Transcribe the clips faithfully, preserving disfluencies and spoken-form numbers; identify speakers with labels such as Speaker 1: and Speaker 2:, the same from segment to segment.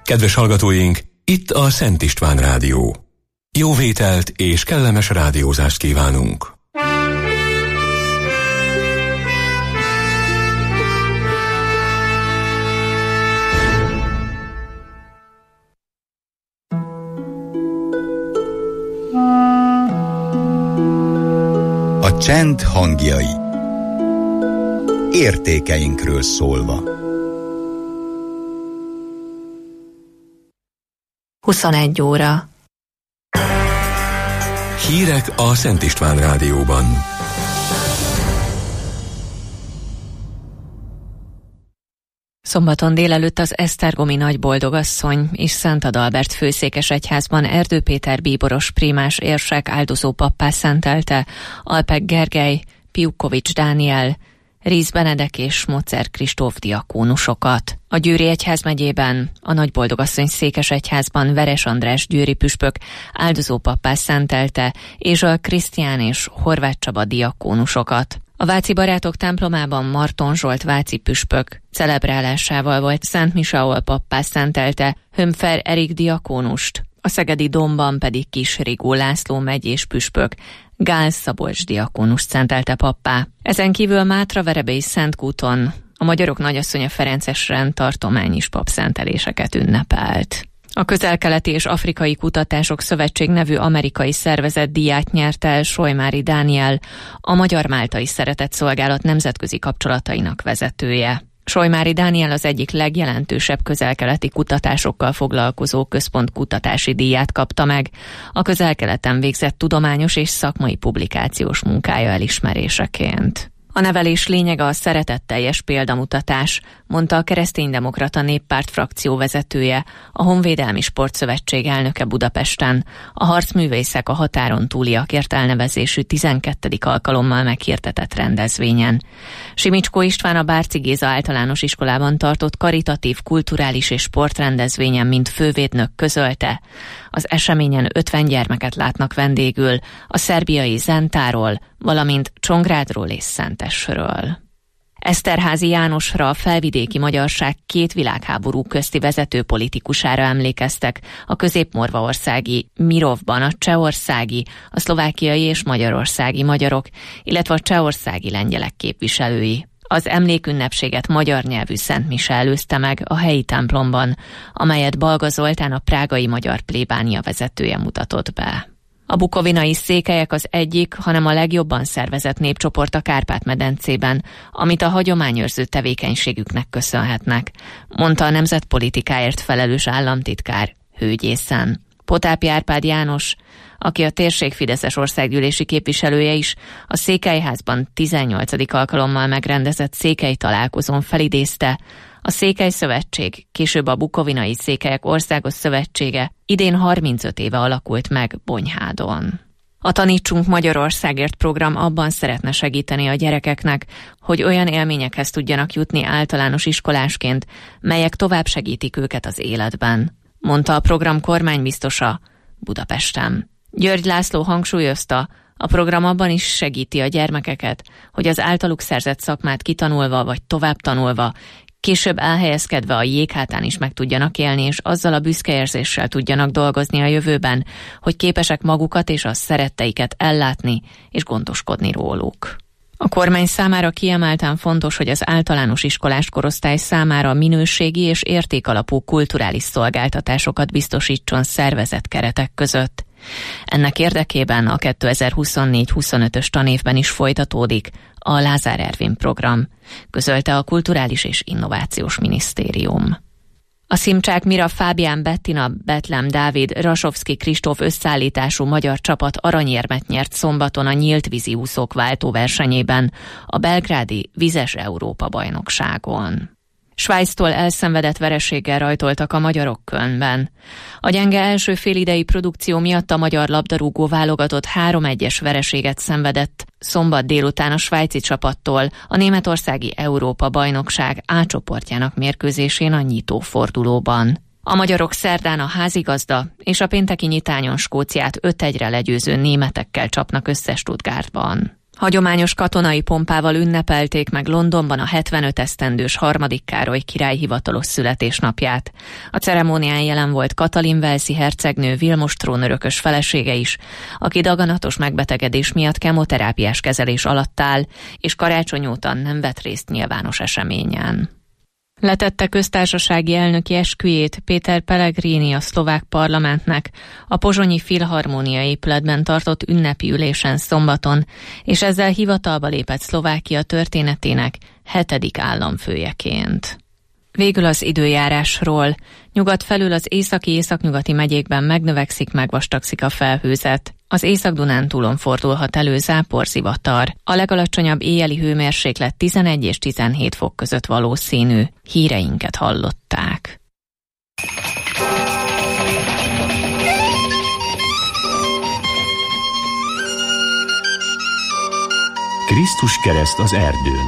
Speaker 1: Kedves hallgatóink, itt a Szent István Rádió. Jó vételt és kellemes rádiózást kívánunk!
Speaker 2: A csend hangjai. Értékeinkről szólva.
Speaker 3: huszonegy óra.
Speaker 1: Hírek a Szent István Rádióban.
Speaker 3: Szombaton délelőtt az Esztergomi Nagyboldogasszony és Szent Adalbert főszékesegyházban Erdő Péter bíboros prímás érsek áldozó pappá szentelte Alpek Gergely, Piukovics Dániel, Ríz Benedek és Mocer Kristóf diakónusokat. A Győri egyházmegyében, a Nagyboldogasszony székesegyházban Veres András győri püspök áldozó pappá szentelte Ézsal Krisztián és Horváth Csaba diakónusokat. A Váci Barátok templomában Marton Zsolt váci püspök celebrálásával volt Szent mise, ahol pappá szentelte Hömfer Erik diakónust, a szegedi Domban pedig Kis Rigó László megyés püspök Gál Szabolcs diakónust szentelte pappá. Ezen kívül Mátraverebélyi Szentkúton a Magyarok Nagyasszonya Ferences rend tartomány is papszenteléseket ünnepelt. A Közel-Keleti és Afrikai Kutatások Szövetség nevű amerikai szervezet díját nyert el Solymári Dániel, a Magyar-Máltai Szeretetszolgálat nemzetközi kapcsolatainak vezetője. Solymári Dániel az egyik legjelentősebb közel-keleti kutatásokkal foglalkozó központ kutatási díját kapta meg, a Közel-Keleten végzett tudományos és szakmai publikációs munkája elismeréseként. A nevelés lényege a szeretetteljes példamutatás, mondta a Kereszténydemokrata Néppárt frakció vezetője, a Honvédelmi Sportszövetség elnöke Budapesten, a Harcművészek a határon túliakért elnevezésű tizenkettedik alkalommal meghirdetett rendezvényen. Simicskó István a Bárci Géza általános iskolában tartott karitatív, kulturális és sportrendezvényen, mint fővédnök közölte. Az eseményen ötven gyermeket látnak vendégül, a szerbiai Zentáról, valamint Csongrádról és Szentesről. Eszterházy Jánosra, a felvidéki magyarság két világháború közti vezető politikusára emlékeztek a középmorvaországi Mirovban a csehországi, a szlovákiai és magyarországi magyarok, illetve a csehországi lengyelek képviselői. Az emlékünnepséget magyar nyelvű Szent mise előzte meg a helyi templomban, amelyet Balga Zoltán, a prágai magyar plébánia vezetője mutatott be. A bukovinai székelyek az egyik, hanem a legjobban szervezett népcsoport a Kárpát-medencében, amit a hagyományőrző tevékenységüknek köszönhetnek, mondta a nemzetpolitikáért felelős államtitkár Hőgyészen. Potápi Árpád János, aki a térség fideszes országgyűlési képviselője is, a Székelyházban tizennyolcadik alkalommal megrendezett székely találkozón felidézte: a Székely Szövetség, később a Bukovinai Székelyek Országos Szövetsége idén harmincöt éve alakult meg Bonyhádon. A Tanítsunk Magyarországért program abban szeretne segíteni a gyerekeknek, hogy olyan élményekhez tudjanak jutni általános iskolásként, melyek tovább segítik őket az életben, mondta a program kormánybiztosa Budapesten. György László hangsúlyozta, a program abban is segíti a gyermekeket, hogy az általuk szerzett szakmát kitanulva vagy tovább tanulva, később elhelyezkedve a jéghátán is meg tudjanak élni, és azzal a büszkeérzéssel tudjanak dolgozni a jövőben, hogy képesek magukat és a szeretteiket ellátni és gondoskodni róluk. A kormány számára kiemelten fontos, hogy az általános iskolás korosztály számára minőségi és értékalapú kulturális szolgáltatásokat biztosítson szervezett keretek között. Ennek érdekében a kétezer-huszonnégy huszonötös tanévben is folytatódik a Lázár Ervin program, közölte a Kulturális és Innovációs Minisztérium. A Szimcsák Mira Fábián Bettina Betlem Dávid Rasovszki Kristóf összeállítású magyar csapat aranyérmet nyert szombaton a nyílt vízi úszók váltóversenyében a belgrádi Vizes Európa-bajnokságon. Svájctól elszenvedett vereséggel rajtoltak a magyarok Kölnben. A gyenge első félidei produkció miatt a magyar labdarúgó válogatott három egyes vereséget szenvedett szombat délután a svájci csapattól a németországi Európa-bajnokság A csoportjának mérkőzésén a nyitófordulóban. A magyarok szerdán a házigazda és a pénteki nyitányon Skóciát öt egyre legyőző németekkel csapnak össze Stuttgartban. Hagyományos katonai pompával ünnepelték meg Londonban a hetvenöt esztendős harmadik Károly király hivatalos születésnapját. A ceremónián jelen volt Katalin walesi hercegnő Vilmos trónörökös felesége is, aki daganatos megbetegedés miatt kemoterápiás kezelés alatt áll, és karácsony óta nem vett részt nyilvános eseményen. Letette köztársasági elnöki esküjét Péter Pellegrini a szlovák parlamentnek a pozsonyi Filharmónia épületben tartott ünnepi ülésen szombaton, és ezzel hivatalba lépett Szlovákia történetének hetedik államfőjeként. Végül az időjárásról. Nyugat felül az északi-északnyugati megyékben megnövekszik, megvastagszik a felhőzet. Az Észak-Dunántúlon fordulhat elő záporzivatar. A legalacsonyabb éjjeli hőmérséklet tizenegy és tizenhét fok között valószínű. Híreinket hallották.
Speaker 1: Krisztus kereszt az erdőn.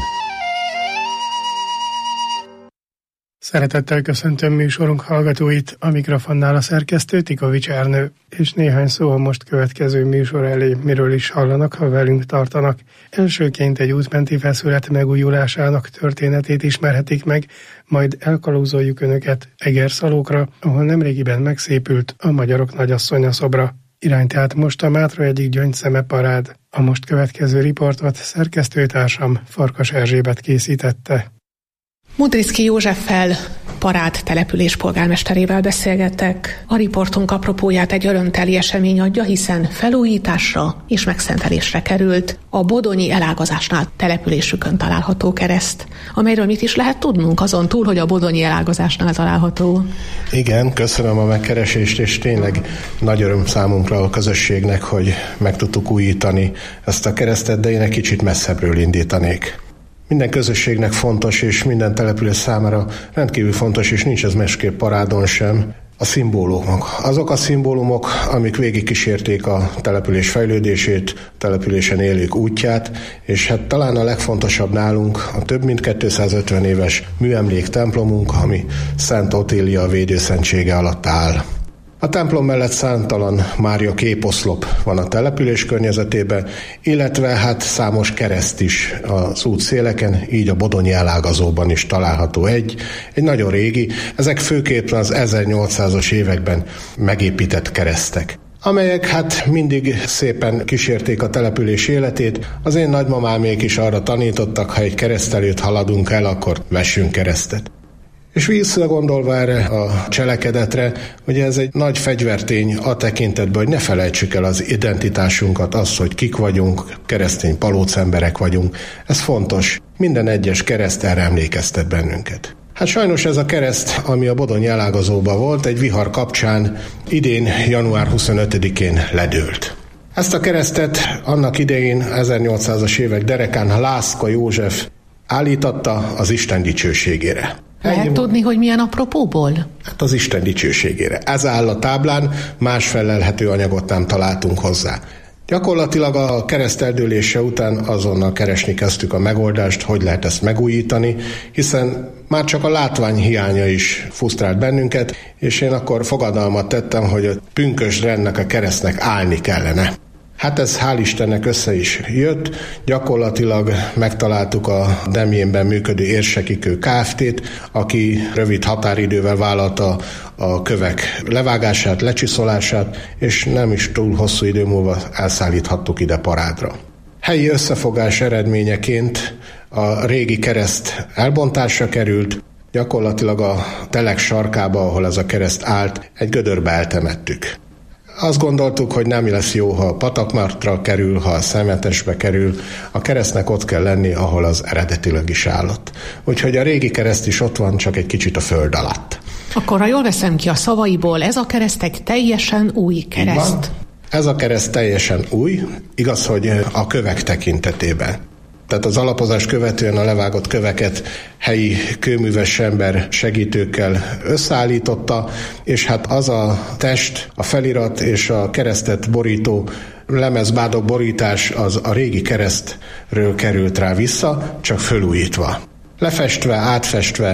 Speaker 4: Szeretettel köszöntöm műsorunk hallgatóit, a mikrofonnál a szerkesztő Tikovics Ernő, és néhány szó a most következő műsor elé, miről is hallanak, ha velünk tartanak. Elsőként egy útmenti feszület megújulásának történetét ismerhetik meg, majd elkalauzoljuk Önöket Egerszalókra, ahol nemrégiben megszépült a Magyarok Nagyasszonya szobra. Irány tehát most a Mátra egyik gyöngyszeme parád. A most következő riportot szerkesztőtársam Farkas Erzsébet készítette.
Speaker 5: Mudricki Józseffel, Parád település polgármesterével beszélgettek. A riportunk apropóját egy örömteli esemény adja, hiszen felújításra és megszentelésre került a bodonyi elágazásnál településükön található kereszt, amelyről mit is lehet tudnunk azon túl, hogy a bodonyi elágazásnál található.
Speaker 6: Igen, köszönöm a megkeresést, és tényleg nagy öröm számunkra a közösségnek, hogy meg tudtuk újítani ezt a keresztet, de én egy kicsit messzebbről indítanék. Minden közösségnek fontos, és minden település számára rendkívül fontos, és nincs ez másképp Parádon sem, a szimbólumok. Azok a szimbólumok, amik végigkísérték a település fejlődését, a településen élők útját, és hát talán a legfontosabb nálunk a több mint kétszázötven éves műemlék templomunk, ami Szent Otília védőszentsége alatt áll. A templom mellett számtalan Mária képoszlop van a település környezetében, illetve hát számos kereszt is az útszéleken, így a bodonyi elágazóban is található egy, egy nagyon régi, ezek főképpen az ezernyolcszázas években megépített keresztek, amelyek hát mindig szépen kísérték a település életét. Az én nagymamámék is arra tanítottak, ha egy kereszt előtt haladunk el, akkor vessünk keresztet. És visszagondolva erre a cselekedetre, ugye ez egy nagy fegyvertény a tekintetben, hogy ne felejtsük el az identitásunkat, azt, hogy kik vagyunk, keresztény palóc emberek vagyunk. Ez fontos. Minden egyes kereszt erre emlékeztet bennünket. Hát sajnos ez a kereszt, ami a bodonyi elágazóban volt, egy vihar kapcsán idén január huszonötödikén ledőlt. Ezt a keresztet annak idején ezernyolcszázas évek derekán Lászka József állította az Isten dicsőségére.
Speaker 5: Lehet Egy, tudni, hogy milyen apropóból?
Speaker 6: Hát az Isten dicsőségére. Ez áll a táblán, más felelhető anyagot nem találtunk hozzá. Gyakorlatilag a kereszt eldőlése után azonnal keresni kezdtük a megoldást, hogy lehet ezt megújítani, hiszen már csak a látvány hiánya is frusztrált bennünket, és én akkor fogadalmat tettem, hogy a pünkösdrennek, a keresztnek állni kellene. Hát ez hál' Istennek össze is jött, gyakorlatilag megtaláltuk a Demjénben működő Érsekikő Kft-t, aki rövid határidővel vállalta a kövek levágását, lecsiszolását, és nem is túl hosszú idő múlva elszállíthattuk ide Parádra. Helyi összefogás eredményeként a régi kereszt elbontásra került, gyakorlatilag a telek sarkába, ahol ez a kereszt állt, egy gödörbe eltemettük. Azt gondoltuk, hogy nem lesz jó, ha a patakmartra kerül, ha a szemetesbe kerül, a keresztnek ott kell lenni, ahol az eredetileg is állott. Úgyhogy a régi kereszt is ott van, csak egy kicsit a föld alatt.
Speaker 5: Akkor, ha jól veszem ki a szavaiból, ez a kereszt egy teljesen új kereszt.
Speaker 6: Ez a kereszt teljesen új, igaz, hogy a kövek tekintetében. Tehát az alapozás követően a levágott köveket helyi kőműves ember segítőkkel összeállította, és hát az a test, a felirat és a keresztet borító lemezbádok borítás az a régi keresztről került rá vissza, csak fölújítva. Lefestve, átfestve,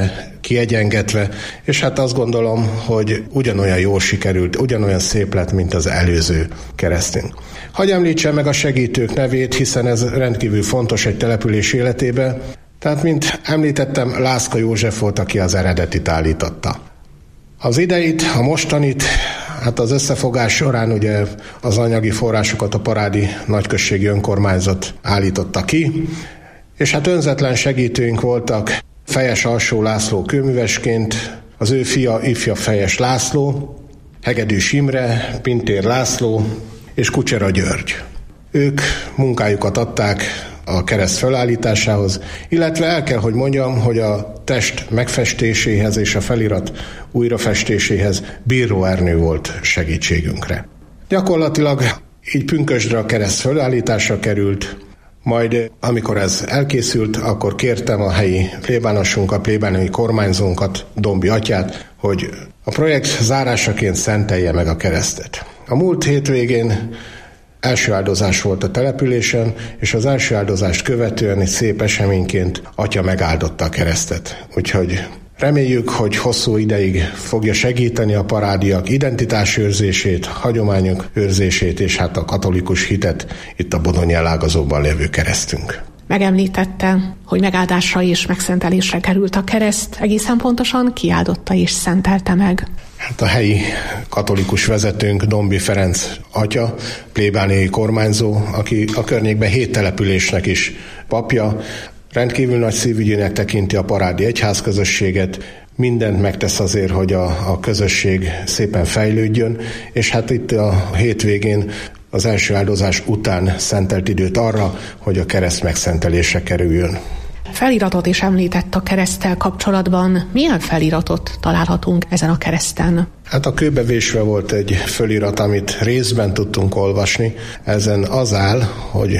Speaker 6: kiegyengetve, és hát azt gondolom, hogy ugyanolyan jól sikerült, ugyanolyan szép lett, mint az előző keresztünk. Hagy említsem meg a segítők nevét, hiszen ez rendkívül fontos egy település életében. Tehát, mint említettem, Lászka József volt, aki az eredetit állította. Az ideit, a mostanit, hát az összefogás során ugye az anyagi forrásokat a Parádi Nagyközségi Önkormányzat állította ki, és hát önzetlen segítőink voltak Fejes Alsó László kőművesként, az ő fia ifja Fejes László, Hegedűs Imre, Pintér László és Kucsera György. Ők munkájukat adták a kereszt felállításához, illetve el kell, hogy mondjam, hogy a test megfestéséhez és a felirat újrafestéséhez Bíró Ernő volt segítségünkre. Gyakorlatilag így pünkösdre a kereszt felállításra került, majd amikor ez elkészült, akkor kértem a helyi plébánosunkat, plébániai kormányzónkat, Dombi atyát, hogy a projekt zárásaként szentelje meg a keresztet. A múlt hétvégén első áldozás volt a településen, és az első áldozást követően egy szép eseményként atya megáldotta a keresztet. Úgyhogy reméljük, hogy hosszú ideig fogja segíteni a parádiak identitásőrzését, hagyományok őrzését, és hát a katolikus hitet itt a bodonyi elágazóban lévő keresztünk.
Speaker 5: Megemlítette, hogy megáldásra és megszentelésre került a kereszt, egészen pontosan ki áldotta és szentelte meg?
Speaker 6: Hát a helyi katolikus vezetőnk, Dombi Ferenc atya, plébániai kormányzó, aki a környékben hét településnek is papja, rendkívül nagy szívügyének tekinti a parádi egyházközösséget, mindent megtesz azért, hogy a, a közösség szépen fejlődjön, és hát itt a hétvégén az első áldozás után szentelt időt arra, hogy a kereszt megszentelésre kerüljön.
Speaker 5: Feliratot is említett a kereszttel kapcsolatban. Milyen feliratot találhatunk ezen a kereszten?
Speaker 6: Hát a kőbevésve volt egy felirat, amit részben tudtunk olvasni. Ezen az áll, hogy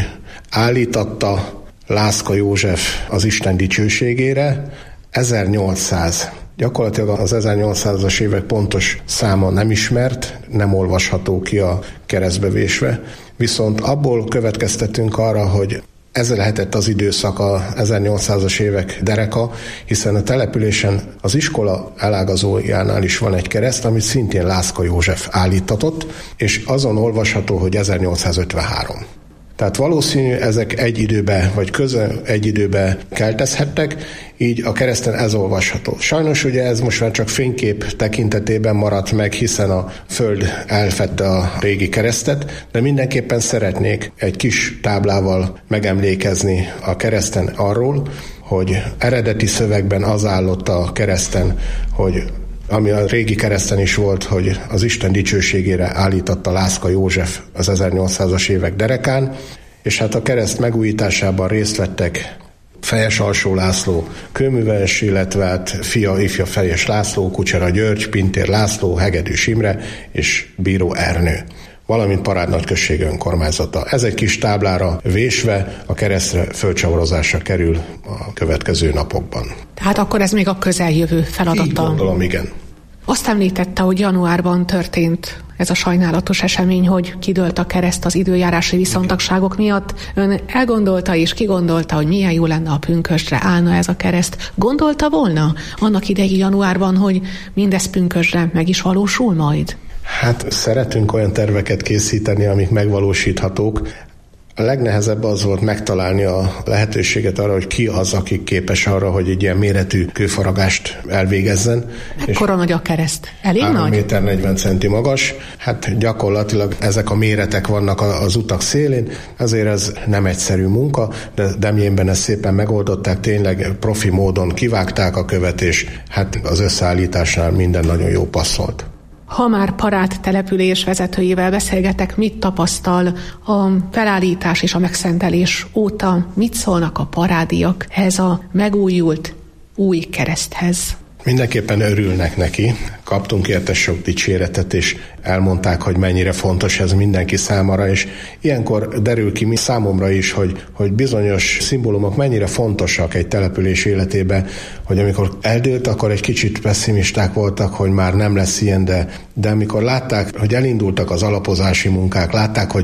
Speaker 6: állítatta Lászka József az Isten dicsőségére ezernyolcszáz. Gyakorlatilag az ezernyolcszázas évek pontos száma nem ismert, nem olvasható ki a keresztbevésve, viszont abból következtetünk arra, hogy ez lehetett az időszak, a ezernyolcszázas évek dereka, hiszen a településen az iskola elágazójánál is van egy kereszt, amit szintén Lászka József állítatott, és azon olvasható, hogy ezernyolcszázötvenhárom. Tehát valószínű, ezek egy időbe, vagy közel egy időbe keltezhettek, így a kereszten ez olvasható. Sajnos ugye ez most már csak fénykép tekintetében maradt meg, hiszen a föld elfedte a régi keresztet, de mindenképpen szeretnék egy kis táblával megemlékezni a kereszten arról, hogy eredeti szövegben az állott a kereszten, hogy ami a régi kereszten is volt, hogy az Isten dicsőségére állította Lászka József az ezernyolcszázas évek derekán, és hát a kereszt megújításában részt vettek Fejes Alsó László kőműves, illetve hát fia, ifja Fejes László, Kucsera György, Pintér László, Hegedűs Imre és Bíró Ernő, valamint Parád Nagyközség önkormányzata. Ez egy kis táblára vésve a keresztre földcsavarozásra kerül a következő napokban.
Speaker 5: Tehát akkor ez még a közeljövő feladata.
Speaker 6: Így gondolom, igen.
Speaker 5: Azt említette, hogy januárban történt ez a sajnálatos esemény, hogy kidőlt a kereszt az időjárási viszontagságok miatt. Ön elgondolta és kigondolta, hogy milyen jó lenne, a pünkösdre állna ez a kereszt. Gondolta volna annak idei januárban, hogy mindez pünkösdre meg is valósul majd?
Speaker 6: Hát szeretünk olyan terveket készíteni, amik megvalósíthatók. A legnehezebb az volt megtalálni a lehetőséget arra, hogy ki az, aki képes arra, hogy egy ilyen méretű kőfaragást elvégezzen.
Speaker 5: Mekkora nagy a kereszt? Elég nagy?
Speaker 6: három méter negyven centi magas. Hát gyakorlatilag ezek a méretek vannak az utak szélén, ezért ez nem egyszerű munka, de Demjénben ezt szépen megoldották, tényleg profi módon kivágták a követ, és hát az összeállításnál minden nagyon jó passzolt.
Speaker 5: Ha már Parád település vezetőjével beszélgetek, mit tapasztal a felállítás és a megszentelés óta, mit szólnak a parádiak ehhez a megújult új kereszthez?
Speaker 6: Mindenképpen örülnek neki. Kaptunk érte sok dicséretet, és elmondták, hogy mennyire fontos ez mindenki számára, és ilyenkor derül ki mi számomra is, hogy, hogy bizonyos szimbólumok mennyire fontosak egy település életében, hogy amikor eldőlt, akkor egy kicsit pessimisták voltak, hogy már nem lesz ilyen, de, de amikor látták, hogy elindultak az alapozási munkák, látták, hogy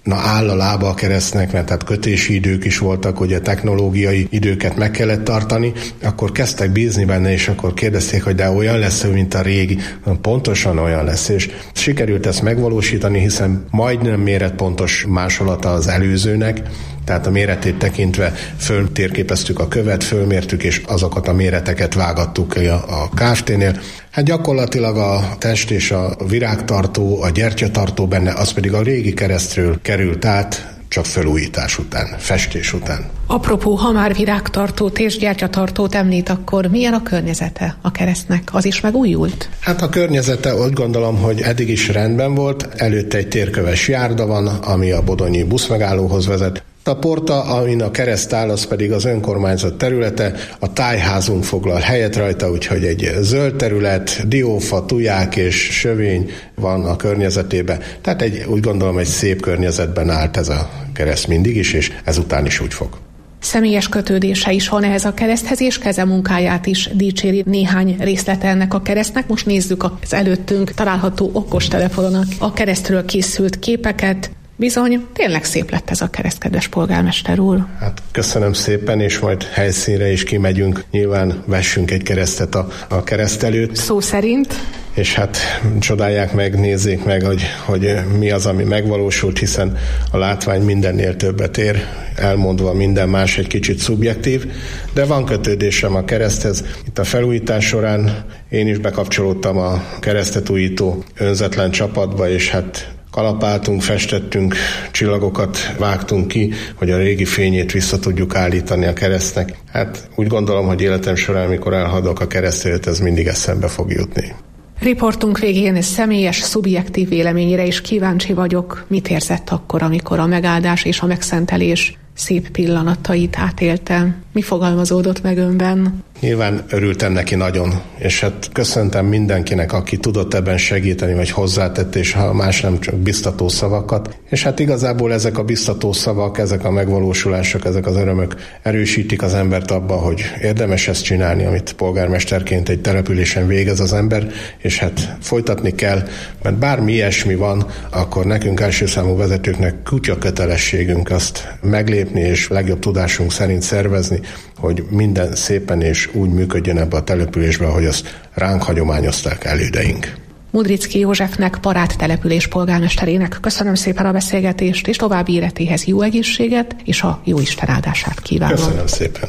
Speaker 6: na áll a lába a keresztnek, mert tehát kötési idők is voltak, hogy a technológiai időket meg kellett tartani, akkor kezdtek bízni benne, és akkor kérdezték, hogy de olyan lesz, mint a régi. Pontosan olyan lesz, és sikerült ezt megvalósítani, hiszen majdnem méretpontos másolata az előzőnek, tehát a méretét tekintve föltérképeztük a követ, fölmértük, és azokat a méreteket vágattuk a Kft-nél. Hát gyakorlatilag a test és a virágtartó, a gyertyatartó benne, az pedig a régi keresztről került át, csak felújítás után, festés után.
Speaker 5: Apropó, ha már virágtartót és gyertyatartót említ, akkor milyen a környezete a keresztnek? Az is megújult?
Speaker 6: Hát a környezete úgy gondolom, hogy eddig is rendben volt. Előtte egy térköves járda van, ami a bodonyi buszmegállóhoz vezet. A porta, amin a kereszt áll, az pedig az önkormányzat területe, a tájházunk foglal helyet rajta, úgyhogy egy zöld terület, diófa, tuják és sövény van a környezetében. Tehát egy, úgy gondolom, egy szép környezetben állt ez a kereszt mindig is, és ezután is úgy fog.
Speaker 5: Személyes kötődése is van ehhez a kereszthez, és kezemunkáját is dicséri néhány részlete ennek a keresztnek. Most nézzük az előttünk található okostelefonon a keresztről készült képeket. Bizony, tényleg szép lett ez a kereszt, kedves polgármester úr.
Speaker 6: Hát köszönöm szépen, és majd helyszínre is kimegyünk. Nyilván vessünk egy keresztet a, a kereszt előtt.
Speaker 5: Szó szerint.
Speaker 6: És hát csodálják meg, nézzék meg, hogy, hogy mi az, ami megvalósult, hiszen a látvány mindennél többet ér, elmondva minden más egy kicsit szubjektív, de van kötődésem a kereszthez. Itt a felújítás során én is bekapcsolódtam a keresztet újító önzetlen csapatba, és hát kalapáltunk, festettünk, csillagokat vágtunk ki, hogy a régi fényét vissza tudjuk állítani a keresztnek. Hát úgy gondolom, hogy életem során, amikor elhaladok a kereszt előtt, ez mindig eszembe fog jutni.
Speaker 5: Riportunk végén személyes, szubjektív véleményére is kíváncsi vagyok. Mit érzett akkor, amikor a megáldás és a megszentelés szép pillanatait átélte? Mi fogalmazódott meg önben?
Speaker 6: Nyilván örültem neki nagyon, és hát köszöntem mindenkinek, aki tudott ebben segíteni, vagy hozzátett, és ha más nem, csak biztató szavakat. És hát igazából ezek a biztató szavak, ezek a megvalósulások, ezek az örömök erősítik az embert abba, hogy érdemes ezt csinálni, amit polgármesterként egy településen végez az ember, és hát folytatni kell, mert bármi ilyesmi van, akkor nekünk elsőszámú vezetőknek kutya kötelességünk azt meglépni, és legjobb tudásunk szerint szervezni, hogy minden szépen és úgy működjön ebbe a településbe, ahogy azt ránk hagyományozták elődeink.
Speaker 5: Mudricki Józsefnek, Parád település polgármesterének köszönöm szépen a beszélgetést, és további életéhez jó egészséget, és a jó Isten áldását kívánom.
Speaker 6: Köszönöm szépen.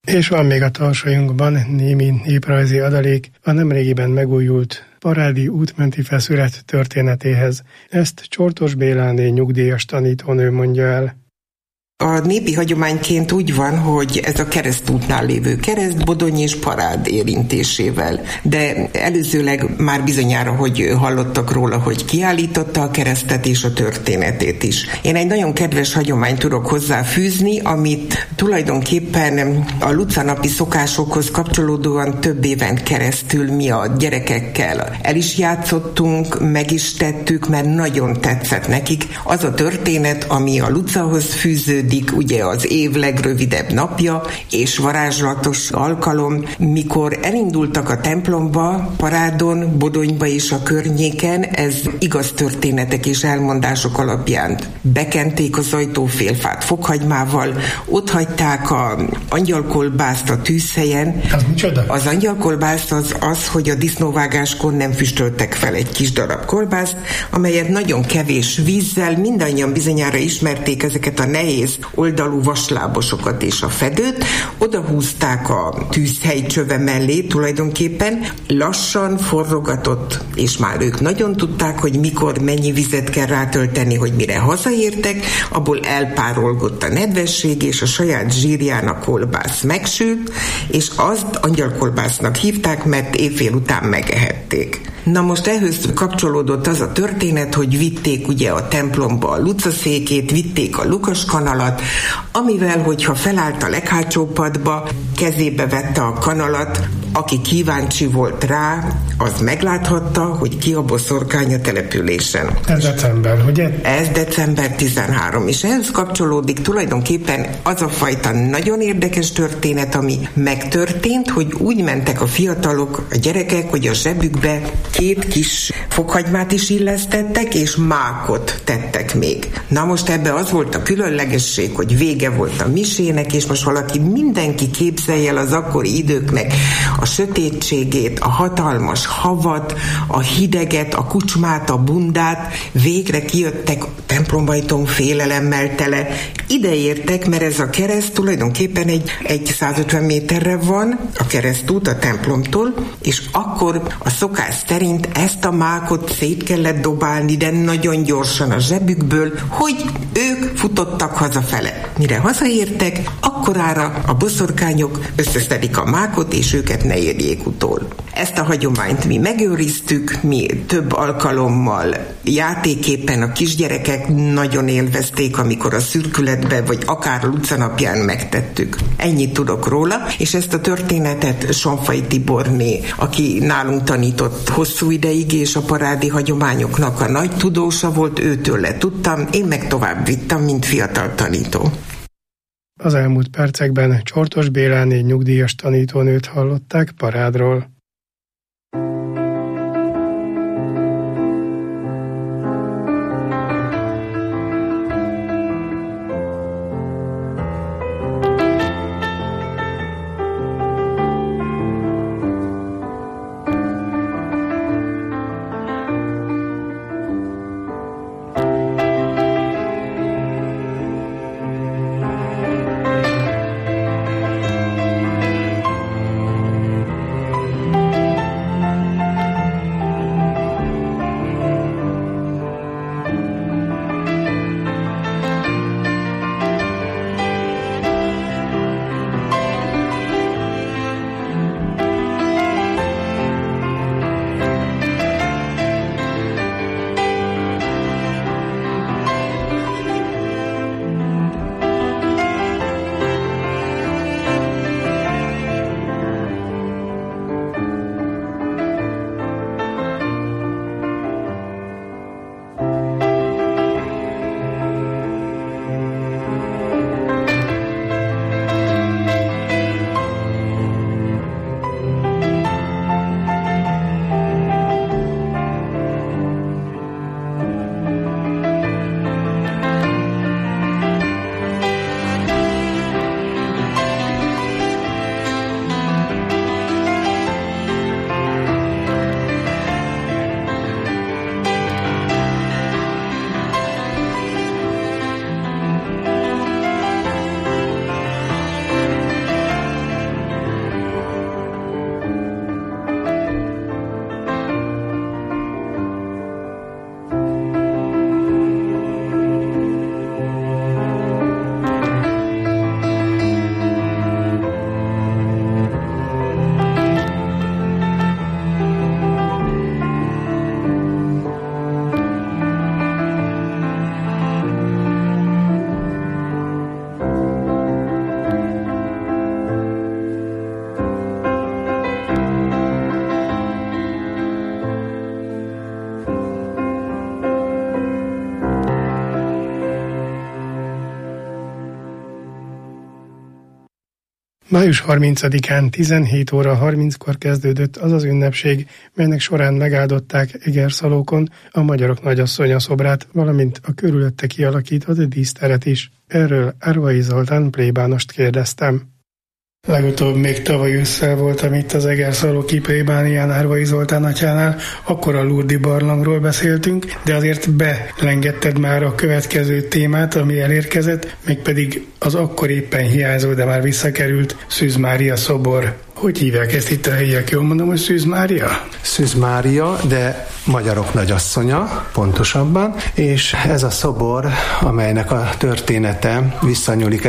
Speaker 4: És van még a tarsolyunkban némi néprajzi adalék a nemrégiben megújult parádi útmenti feszület történetéhez. Ezt Csortos Béláné nyugdíjas tanítónő mondja el.
Speaker 7: A népi hagyományként úgy van, hogy ez a keresztútnál lévő kereszt, Bodony és Parád érintésével. De előzőleg már bizonyára, hogy hallottak róla, hogy kiállította a keresztet és a történetét is. Én egy nagyon kedves hagyományt tudok hozzáfűzni, amit tulajdonképpen a lucanapi szokásokhoz kapcsolódóan több éven keresztül mi a gyerekekkel el is játszottunk, meg is tettük, mert nagyon tetszett nekik. Az a történet, ami a lucahoz fűződik, ugye az év legrövidebb napja, és varázslatos alkalom, mikor elindultak a templomba, Parádon, Bodonyba és a környéken, ez igaz történetek és elmondások alapján bekenték az ajtófélfát fokhagymával, ott hagyták a angyalkolbászt a tűzhelyen.
Speaker 4: Az micsoda?
Speaker 7: Az angyalkolbász az az, hogy a disznóvágáskor nem füstöltek fel egy kis darab kolbászt, amelyet nagyon kevés vízzel, mindannyian bizonyára ismerték ezeket a nehéz oldalú vaslábosokat és a fedőt, odahúzták a tűzhely csöve mellé tulajdonképpen, lassan forrogatott, és már ők nagyon tudták, hogy mikor mennyi vizet kell rátölteni, hogy mire hazaértek, abból elpárolgott a nedvesség, és a saját zsírján a kolbász megsült, és azt angyalkolbásznak hívták, mert éjfél után megehették. Na most ehhez kapcsolódott az a történet, hogy vitték ugye a templomba a lucaszékét, vitték a lukaskanalat, amivel, hogyha felállt a leghátsó padba, kezébe vette a kanalat, aki kíváncsi volt rá, az megláthatta, hogy ki a boszorkány a településen.
Speaker 4: Ez december, ugye?
Speaker 7: Ez december tizenharmadika, és ehhez kapcsolódik tulajdonképpen az a fajta nagyon érdekes történet, ami megtörtént, hogy úgy mentek a fiatalok, a gyerekek, hogy a zsebükbe két kis fokhagymát is illesztettek, és mákot tettek még. Na most ebbe az volt a különlegesség, hogy vége volt a misének, és most valaki, mindenki képzelje el az akkori időknek a sötétségét, a hatalmas havat, a hideget, a kucsmát, a bundát, végre kijöttek templomajtón félelemmel tele. Ide értek, mert ez a kereszt tulajdonképpen egy, egy százötven méterre van, a keresztút a templomtól, és akkor a szokás szerint ezt a mákot szét kellett dobálni, de nagyon gyorsan a zsebükből, hogy ők futottak hazafele. Mire hazaértek, akkorára a boszorkányok összeszedik a mákot, és őket ne érjék utol. Ezt a hagyományt mi megőriztük, mi több alkalommal játéképpen a kisgyerekek nagyon élvezték, amikor a szürkületbe, vagy akár a lucanapján megtettük. Ennyit tudok róla, és ezt a történetet Sonfai Tiborné, aki nálunk tanított hosszú ideig, és a parádi hagyományoknak a nagy tudósa volt, őtől letudtam, én meg tovább vittem, mint fiatal tanító.
Speaker 4: Az elmúlt percekben Csortos Béláné nyugdíjas tanítónőt hallották Parádról. május harmincadikán tizenhét óra harminckor kezdődött az az ünnepség, melynek során megáldották Egerszalókon a Magyarok Nagyasszonya szobrát, valamint a körülötte kialakított díszteret is. Erről Árvai Zoltán plébánost kérdeztem. Legutóbb még tavaly ősszel voltam itt az Egerszalóki plébánián Árvai Zoltán atyánál, akkor a Lurdi barlangról beszéltünk, de azért belengetted már a következő témát, ami elérkezett, mégpedig az akkor éppen hiányzó, de már visszakerült Szűz Mária szobor. Hogy hívják ezt itt a helyiek? Jól mondom, hogy Szűz Mária?
Speaker 6: Szűz Mária, de Magyarok Nagyasszonya, pontosabban, és ez a szobor, amelynek a története visszanyúlik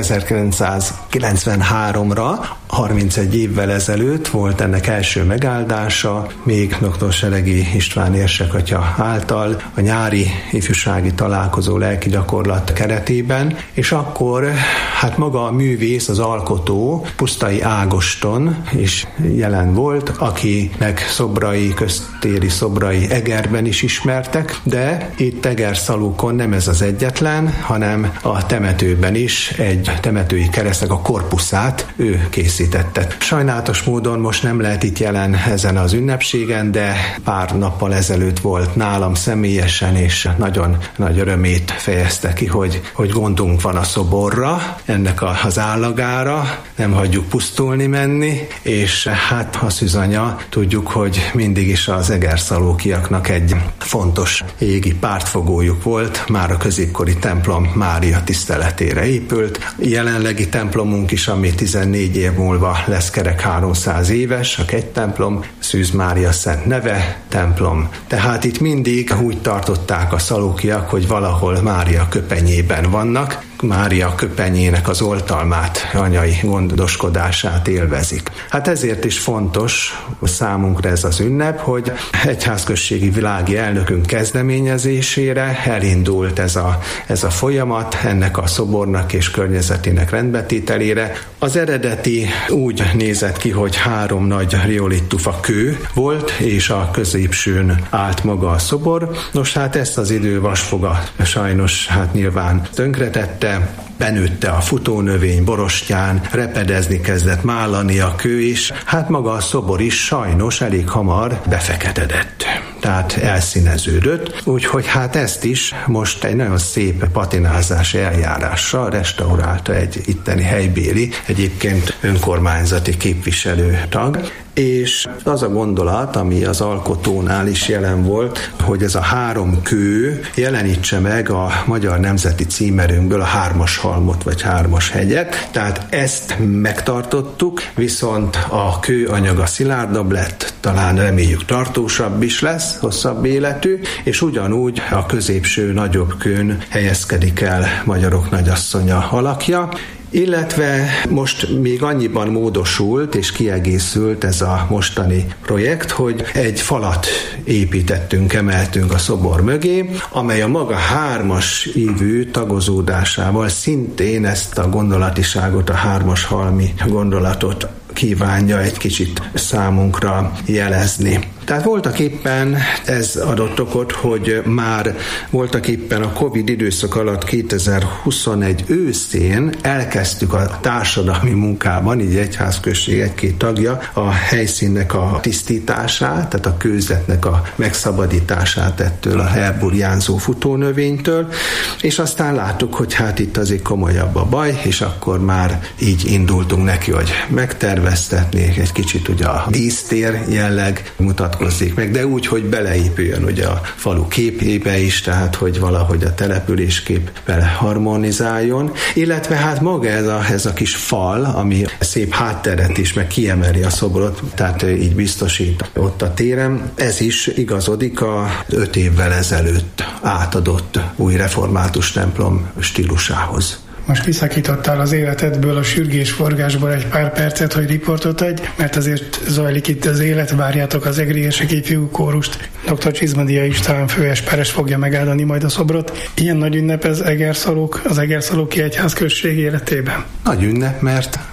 Speaker 6: ezerkilencszázkilencvenháromra, harmincegy évvel ezelőtt volt ennek első megáldása, még dr. Seregi István érsekatya által a nyári ifjúsági találkozó lelki gyakorlat keretében, és akkor hát maga a művész, az alkotó, Pusztai Ágoston is jelen volt, akinek szobrai, köztéri szobrai Egerben is ismertek, de itt Egerszalókon nem ez az egyetlen, hanem a temetőben is egy temetői keresztnek a korpuszát ő készítette. Sajnálatos módon most nem lehet itt jelen ezen az ünnepségen, de pár nappal ezelőtt volt nálam személyesen, és nagyon nagy örömét fejezte ki, hogy, hogy gondunk van a szoborra, ennek az állagára, nem hagyjuk pusztulni menni, és hát a szűzanya, tudjuk, hogy mindig is az egerszalókiaknak egy fontos égi pártfogójuk volt, már a középkori templom Mária tiszteletére épült. Jelenlegi templomunk is, ami tizennégy év múlva lesz kerek háromszáz éves, a kegytemplom, Szűz Mária Szent Neve templom. Tehát itt mindig úgy tartották a szalókiak, hogy valahol Mária köpenyében vannak, Mária köpenyének az oltalmát, anyai gondoskodását élvezik. Hát ezért is fontos számunkra ez az ünnep, hogy egyházközségi világi elnökünk kezdeményezésére elindult ez a, ez a folyamat, ennek a szobornak és környezetének rendbetételére. Az eredeti úgy nézett ki, hogy három nagy riolittufa kő volt, és a középsőn állt maga a szobor. Nos, hát ezt az idő vasfoga sajnos hát nyilván tönkretette, benőtte a futónövény borostyán, repedezni kezdett, mállani a kő is, hát maga a szobor is sajnos elég hamar befeketedett. Tehát elszíneződött, úgyhogy hát ezt is most egy nagyon szép patinázási eljárással restaurálta egy itteni helybéli, egyébként önkormányzati képviselő tag, és az a gondolat, ami az alkotónál is jelen volt, hogy ez a három kő jelenítse meg a magyar nemzeti címerünkből a hármas halmot, vagy hármas hegyet, tehát ezt megtartottuk, viszont a kő anyaga szilárdabb lett, talán reméljük tartósabb is lesz, hosszabb életű, és ugyanúgy a középső nagyobb kőn helyezkedik el Magyarok Nagyasszonya alakja, illetve most még annyiban módosult és kiegészült ez a mostani projekt, hogy egy falat építettünk, emeltünk a szobor mögé, amely a maga hármas ívű tagozódásával szintén ezt a gondolatiságot, a hármas halmi gondolatot kívánja egy kicsit számunkra jelezni. Tehát voltak éppen ez adott okot, hogy már voltak éppen a Covid időszak alatt kétezer-huszonegy őszén elkezdtük a társadalmi munkában, így egyházközség egy-két tagja, a helyszínnek a tisztítását, tehát a kőzetnek a megszabadítását ettől a elburjánzó futónövénytől, és aztán láttuk, hogy hát itt azért komolyabb a baj, és akkor már így indultunk neki, hogy megterveztetnék egy kicsit ugye a dísztér jelleg mutatkozzék meg, de úgy, hogy beleépüljön ugye a falu képébe is, tehát hogy valahogy a településkép bele harmonizáljon, illetve hát maga ez a, ez a kis fal, ami szép hátteret is, meg kiemeli a szobrot, tehát így biztosít ott a téren, ez is igazodik a öt évvel ezelőtt átadott új református templom stílusához.
Speaker 4: Most kiszakítottál az életedből, a sürgésforgásból egy pár percet, hogy riportot adj, mert azért zajlik itt az élet, várjátok az egri érseki fiúkórust. doktor Csizmadia István főesperes fogja megáldani majd a szobrot. Ilyen nagy ünnep ez Egerszalók, az Egerszalóki egyházközség életében?
Speaker 6: Nagy ünnep, mert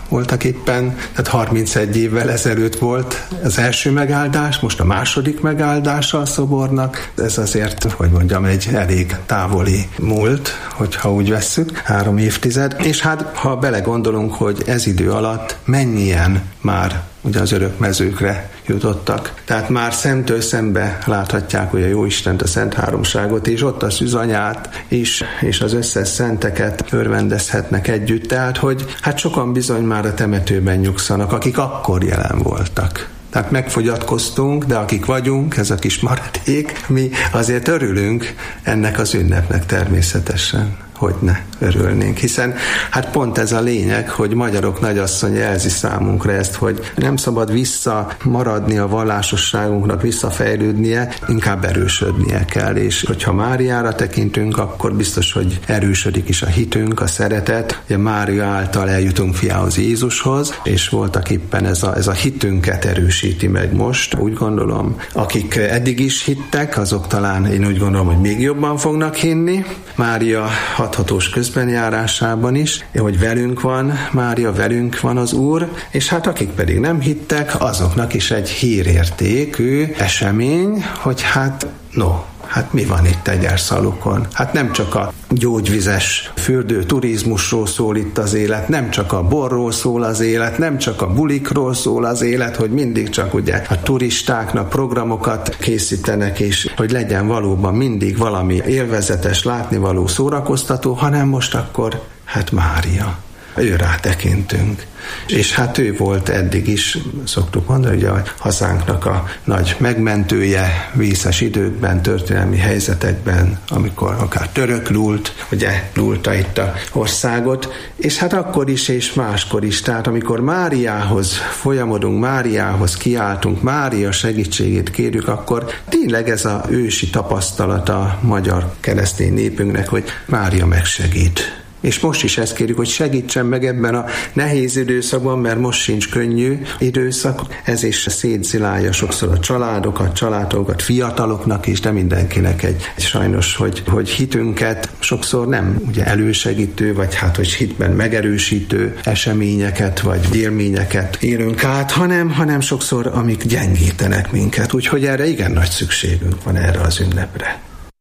Speaker 8: voltak éppen, tehát harmincegy évvel ezelőtt volt az első megáldás, most a második megáldása a szobornak. Ez azért, hogy mondjam, egy elég távoli múlt, hogyha úgy vesszük, három évtized. És hát, ha belegondolunk, hogy ez idő alatt mennyien már ugye az örök mezőkre jutottak. Tehát már szemtől szembe láthatják, hogy a Jóistent, a Szent Háromságot, és ott a szűzanyát is, és az összes szenteket örvendezhetnek együtt. Tehát, hogy hát sokan bizony már a temetőben nyugszanak, akik akkor jelen voltak. Tehát megfogyatkoztunk, de akik vagyunk, ez a kis maradék, mi azért örülünk ennek az ünnepnek természetesen. Hogy ne örülnénk, hiszen hát pont ez a lényeg, hogy magyarok nagyasszony jelzi számunkra ezt, hogy nem szabad visszamaradni a vallásosságunknak, visszafejlődnie, inkább erősödnie kell, és hogyha Máriára tekintünk, akkor biztos, hogy erősödik is a hitünk, a szeretet. Ugye Mária által eljutunk fiához, Jézushoz, és voltak éppen ez a, ez a hitünket erősíti meg most. Úgy gondolom, akik eddig is hittek, azok talán én úgy gondolom, hogy még jobban fognak hinni. Mária hathatós közbenjárásában is, hogy velünk van Mária, velünk van az Úr, és hát akik pedig nem hittek, azoknak is egy hírértékű esemény, hogy hát no, hát mi van itt Tegyerszalukon? Hát nem csak a gyógyvizes fürdő turizmusról szól itt az élet, nem csak a borról szól az élet, nem csak a bulikról szól az élet, hogy mindig csak ugye a turistáknak programokat készítenek, és hogy legyen valóban mindig valami élvezetes, látnivaló, szórakoztató, hanem most akkor hát Mária. Ő rá tekintünk. És hát ő volt eddig is, szoktuk mondani, hogy a hazánknak a nagy megmentője vészes időkben, történelmi helyzetekben, amikor akár török lúlt, ugye lúlta itt a országot, és hát akkor is és máskor is, tehát amikor Máriához folyamodunk, Máriához kiáltunk, Mária segítségét kérjük, akkor tényleg ez a ősi tapasztalata a magyar keresztény népünknek, hogy Mária megsegít. És most is ezt kérjük, hogy segítsen meg ebben a nehéz időszakban, mert most sincs könnyű időszak. Ez is szétzilálja sokszor a családokat, családokat, fiataloknak is, de mindenkinek egy, egy sajnos, hogy, hogy hitünket sokszor nem ugye elősegítő, vagy hát, hogy hitben megerősítő eseményeket, vagy élményeket élünk át, hanem, hanem sokszor, amik gyengítenek minket. Úgyhogy erre igen nagy szükségünk van erre az ünnepre.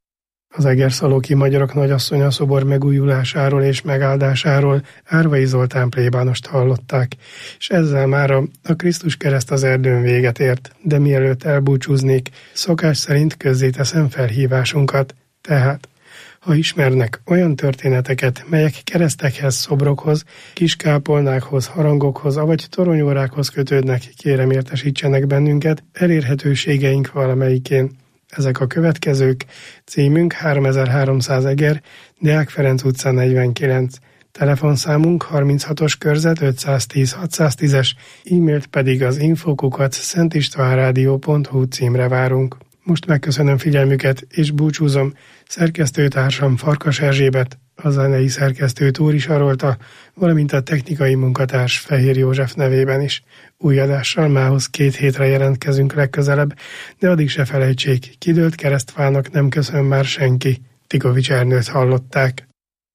Speaker 4: Az egerszalóki magyarok nagyasszonya szobor megújulásáról és megáldásáról Árvai Zoltán plébánost hallották, és ezzel már a, a Krisztus kereszt az erdőn véget ért, de mielőtt elbúcsúznék, szokás szerint közzéteszem felhívásunkat, tehát ha ismernek olyan történeteket, melyek keresztekhez, szobrokhoz, kiskápolnákhoz, harangokhoz, avagy toronyórákhoz kötődnek, kérem értesítsenek bennünket elérhetőségeink valamelyikén. Ezek a következők: címünk háromezer-háromszáz Eger, Deák Ferenc utca negyvenkilenc, telefonszámunk harminchatos körzet ötszáztíz hatszáztízes, e-mailt pedig az info kukac szentistvánrádió pont hu címre várunk. Most megköszönöm figyelmüket, és búcsúzom szerkesztőtársam Farkas Erzsébet, a zenei szerkesztő Tóri Sarolta, valamint a technikai munkatárs Fehér József nevében is. Új adással mához két hétre jelentkezünk legközelebb, de addig se felejtsék, kidőlt keresztfának nem köszön már senki. Tikovics Ernőt hallották.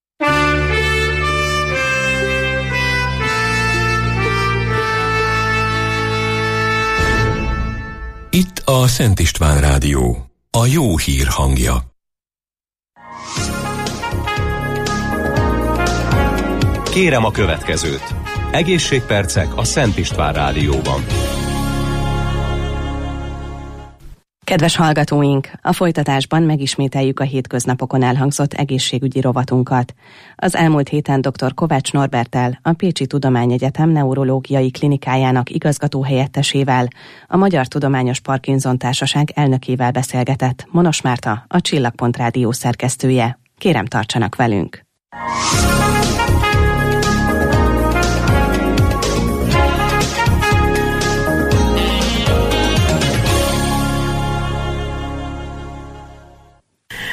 Speaker 1: Itt a Szent István Rádió, a jó hír hangja.
Speaker 9: Kérem a következőt. Egészségpercek a Szent István Rádióban.
Speaker 10: Kedves hallgatóink, a folytatásban megismételjük a hétköznapokon elhangzott egészségügyi rovatunkat. Az elmúlt héten dr. Kovács Norberttel, a Pécsi Tudományegyetem neurológiai klinikájának igazgatóhelyettesével, a Magyar Tudományos Parkinson Társaság elnökével beszélgetett Monos Márta, a Csillagpont Rádió szerkesztője. Kérem, tartsanak velünk!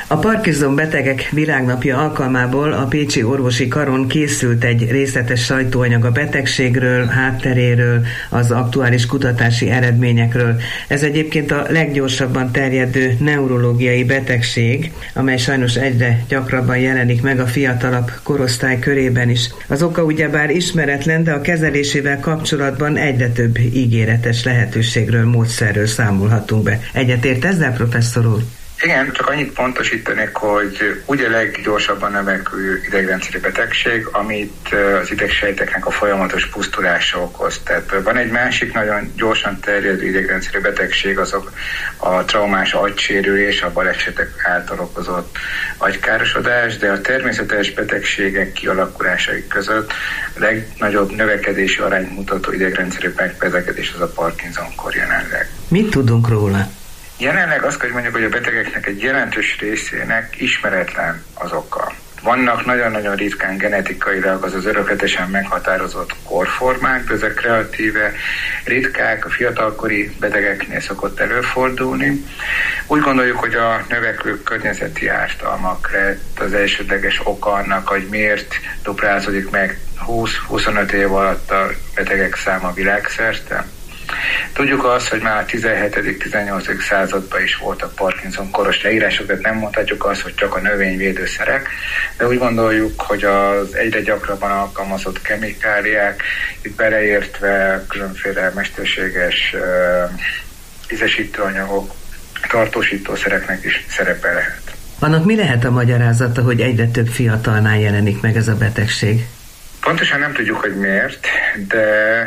Speaker 11: A Parkinson betegek világnapja alkalmából a Pécsi Orvosi Karon készült egy részletes sajtóanyag a betegségről, hátteréről, az aktuális kutatási eredményekről. Ez egyébként a leggyorsabban terjedő neurológiai betegség, amely sajnos egyre gyakrabban jelenik meg a fiatalabb korosztály körében is. Az oka ugyebár ismeretlen, de a kezelésével kapcsolatban egyre több ígéretes lehetőségről, módszerről számolhatunk be. Egyetért ezzel, professzor úr?
Speaker 12: Igen, csak annyit pontosítanék, hogy ugye leggyorsabban növekvő idegrendszeri betegség, amit az idegsejteknek a folyamatos pusztulása okoz. Tehát van egy másik nagyon gyorsan terjedő idegrendszeri betegség, azok a traumás agysérülés, a balesetek által okozott agykárosodás, de a természetes betegségek kialakulásai között a legnagyobb növekedési arányt mutató idegrendszeri megbetegedés az a Parkinson-kor jelenleg.
Speaker 11: Mit tudunk róla?
Speaker 12: Jelenleg azt kell mondjuk, hogy a betegeknek egy jelentős részének ismeretlen az oka. Vannak nagyon-nagyon ritkán genetikailag, azaz örökletesen meghatározott korformák, de ezek relatíve ritkák, a fiatalkori betegeknél szokott előfordulni. Úgy gondoljuk, hogy a növekvő környezeti ártalmak lett az elsődleges oka annak, hogy miért duplázódik meg húsz-huszonöt év alatt a betegek száma világszerte. Tudjuk azt, hogy már a tizenhetedik-tizennyolcadik században is voltak Parkinson koros leírások, tehát nem mondhatjuk azt, hogy csak a növényvédőszerek, de úgy gondoljuk, hogy az egyre gyakrabban alkalmazott kemikáliák, itt beleértve különféle mesterséges uh, ízesítőanyagok, tartósítószereknek is szerepe lehet.
Speaker 11: Annak mi lehet a magyarázata, hogy egyre több fiatalnál jelenik meg ez a betegség?
Speaker 12: Pontosan nem tudjuk, hogy miért, de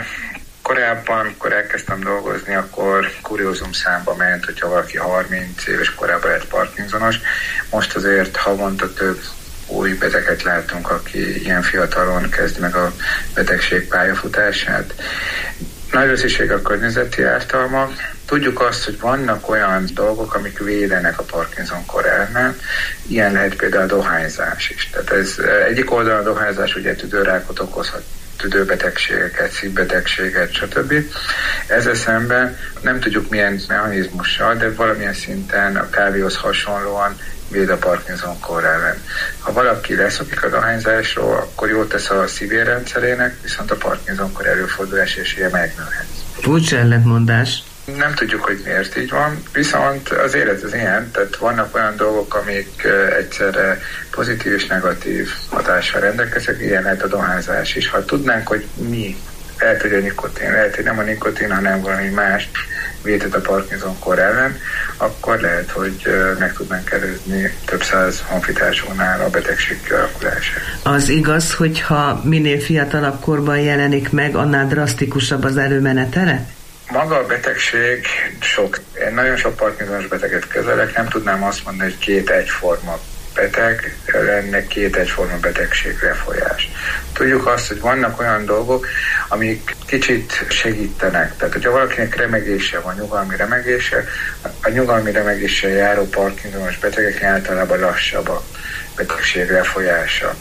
Speaker 12: korábban, amikor elkezdtem dolgozni, akkor kuriózum számba ment, hogyha valaki harminc éves korában lett Parkinsonos. Most azért havonta több új beteget látunk, aki ilyen fiatalon kezd meg a betegség pályafutását. Nagy összesség a környezeti ártalmak. Tudjuk azt, hogy vannak olyan dolgok, amik védenek a Parkinson-kor ellen. Ilyen lehet például a dohányzás is. Tehát ez egyik oldalon a dohányzás ugye tüdőrákot okozhat, tüdőbetegségeket, szívbetegséget, stb. Ezzel szemben nem tudjuk milyen mechanizmussal, de valamilyen szinten a kávéhoz hasonlóan véd a Parkinson-kor ellen. Ha valaki leszokik a dohányzásról, akkor jót tesz a szívérrendszerének, viszont a Parkinson-kor előfordulás esélye megnőhet.
Speaker 11: Furcsa ellentmondás.
Speaker 12: Nem tudjuk, hogy miért így van, viszont az élet az ilyen, tehát vannak olyan dolgok, amik egyszerre pozitív és negatív hatással rendelkeznek, ilyen lehet a dohányzás is. Ha tudnánk, hogy mi, lehet, hogy a nikotin, lehet, hogy nem a nikotin, hanem valami más védett a Parkinson-kor ellen, akkor lehet, hogy meg tudnánk előzni több száz honfitársunknál a betegség kialakulását.
Speaker 11: Az igaz, hogyha minél fiatalabb korban jelenik meg, annál drasztikusabb az előmenetele?
Speaker 12: Maga a betegség sok. Én nagyon sok Parkinsonos beteget kezelek, nem tudnám azt mondani, hogy két egyforma beteg lenne, két egyforma betegség lefolyás. Tudjuk azt, hogy vannak olyan dolgok, amik kicsit segítenek. Tehát, hogyha valakinek remegése van, nyugalmi remegése, a nyugalmi remegéssel járó Parkinsonos betegeknél általában lassabb a betegség lefolyása.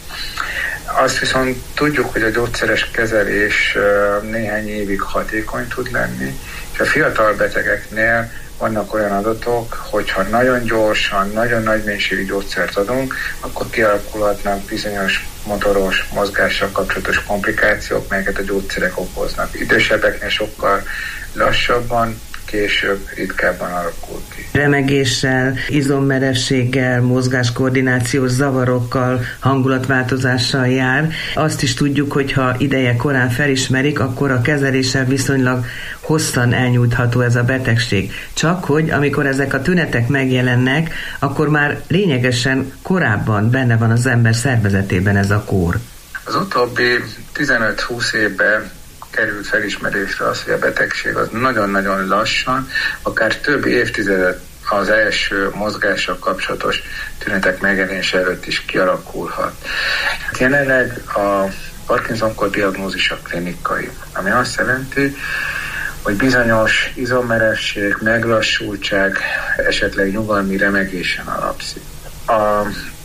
Speaker 12: Azt viszont tudjuk, hogy a gyógyszeres kezelés néhány évig hatékony tud lenni, és a fiatal betegeknél vannak olyan adatok, hogyha nagyon gyorsan, nagyon nagy mennyiségű gyógyszert adunk, akkor kialakulhatnak bizonyos motoros, mozgással kapcsolatos komplikációk, melyeket a gyógyszerek okoznak. Idősebbeknél sokkal lassabban, később ritkábban alakul ki.
Speaker 11: Remegéssel, izommerevséggel, mozgáskoordinációs zavarokkal, hangulatváltozással jár. Azt is tudjuk, hogy ha ideje korán felismerik, akkor a kezeléssel viszonylag hosszan elnyújtható ez a betegség. Csak hogy amikor ezek a tünetek megjelennek, akkor már lényegesen korábban benne van az ember szervezetében ez a kór.
Speaker 12: Az utóbbi tizenöt-húsz évben került felismerésre az, hogy a betegség az nagyon-nagyon lassan, akár több évtizedet az első mozgással kapcsolatos tünetek megjelenése előtt is kialakulhat. Jelenleg a Parkinson-kor diagnózis a klinikai, ami azt jelenti, hogy bizonyos izommerevség, meglassultság, esetleg nyugalmi remegésen alapszik. A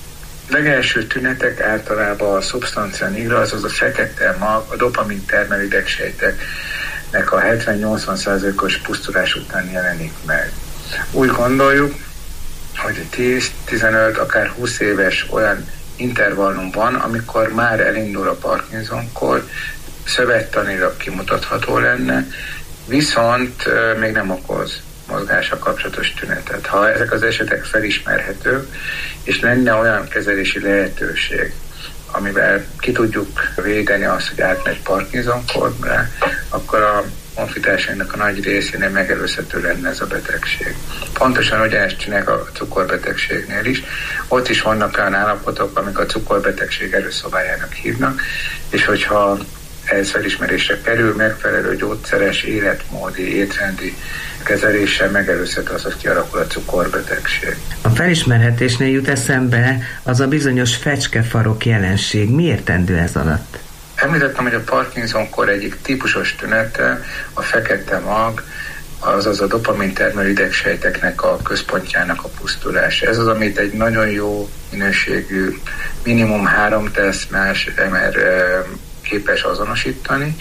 Speaker 12: legelső tünetek általában a szubstancia nigra, azaz a fekete mag, a dopamin termelő idegsejteknek a hetven-nyolcvan százalékos pusztulás után jelenik meg. Úgy gondoljuk, hogy tíz, tizenöt, akár húsz éves olyan intervallum van, amikor már elindul a Parkinson-kor, szövettanilag kimutatható lenne, viszont még nem okoz mozgással kapcsolatos tünetet. Ha ezek az esetek felismerhetők, és lenne olyan kezelési lehetőség, amivel ki tudjuk védeni azt, hogy átmegy Parkinson-korra, akkor a honfitársainak a nagy részénél megelőzhető lenne ez a betegség. Pontosan ugyanezt csinálják a cukorbetegségnél is. Ott is vannak olyan állapotok, amik a cukorbetegség előszobájának hívnak, és hogyha ez felismerésre kerül, megfelelő gyógyszeres, életmódi, étrendi kezeléssel megelőzhető az, hogy kialakul a cukorbetegség.
Speaker 11: A felismerhetésnél jut eszembe az a bizonyos fecskefarok jelenség. Mi értendő ez alatt?
Speaker 12: Említettem, hogy a Parkinson-kor egyik típusos tünete a fekete mag, azaz a dopamin termelő idegsejteknek a központjának a pusztulása. Ez az, amit egy nagyon jó minőségű, minimum három teszt más em er képes azonosítani,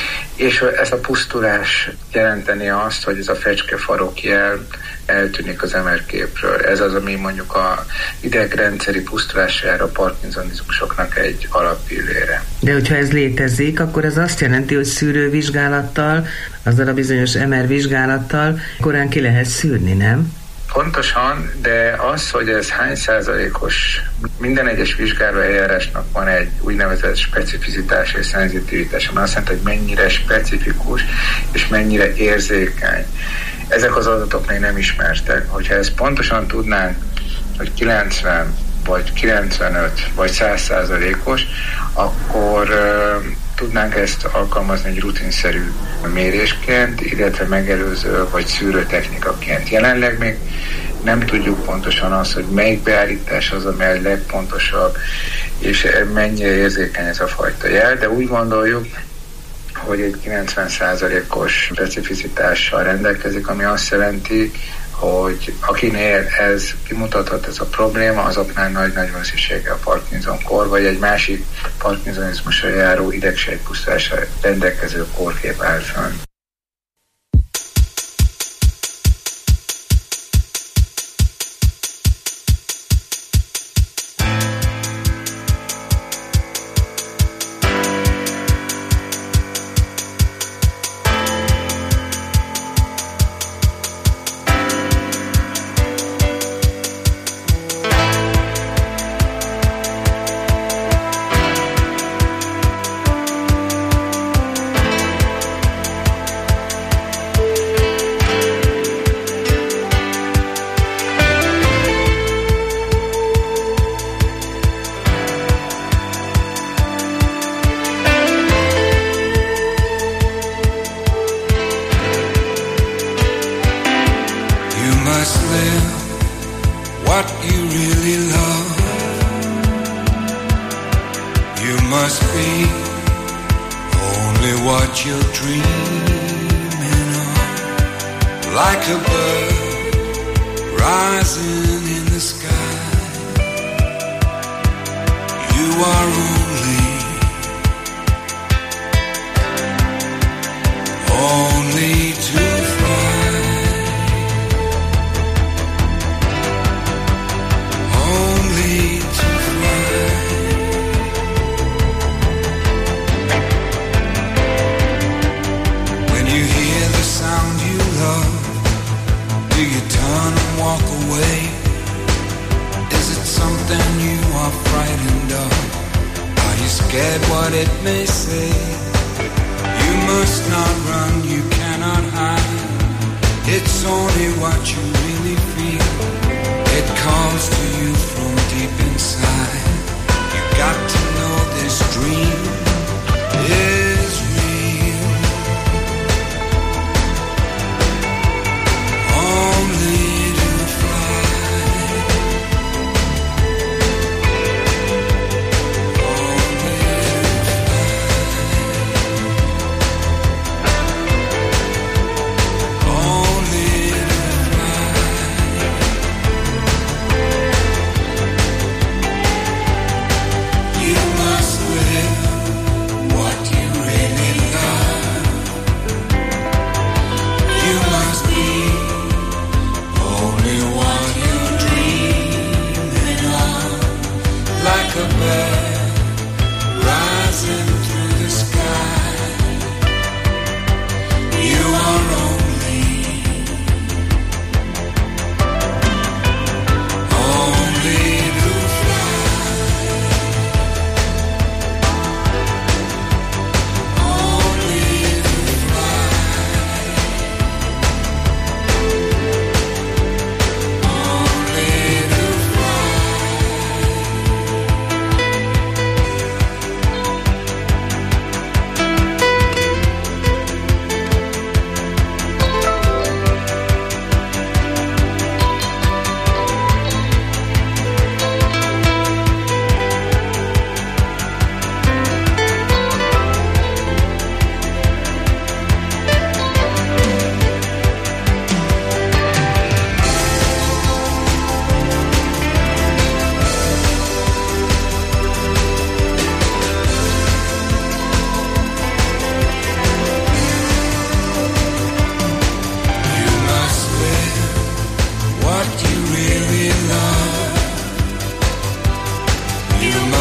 Speaker 12: és ez a pusztulás jelenteni azt, hogy ez a fecskefarok jel eltűnik az em er képről. Ez az, ami mondjuk a idegrendszeri pusztulására a parkinsonizmusoknak egy alappillére.
Speaker 11: De hogyha ez létezik, akkor ez azt jelenti, hogy szűrővizsgálattal, azzal a bizonyos em er vizsgálattal korán ki lehet szűrni, nem?
Speaker 12: Pontosan, de az, hogy ez hány százalékos, minden egyes vizsgáló eljárásnak van egy úgynevezett specificitás és szenzitivitás, ami azt jelenti, hogy mennyire specifikus és mennyire érzékeny. Ezek az adatok még nem ismertek. Hogyha ezt pontosan tudnánk, hogy kilencven vagy kilencvenöt vagy száz százalékos, akkor uh, tudnánk ezt alkalmazni egy rutinszerű mérésként, illetve megelőző vagy szűrő technikaként. Jelenleg még nem tudjuk pontosan azt, hogy melyik beállítás az, ami a legpontosabb, és mennyire érzékeny ez a fajta jel, de úgy gondoljuk, hogy egy kilencven százalékos specificitással rendelkezik, ami azt jelenti, hogy akinél ez kimutathat ez a probléma, azoknál nagy-nagy valószínűséggel a Parkinson-kor, vagy egy másik parkinsonizmusra járó idegsejtpusztulásra rendelkező kórkép áll fönn.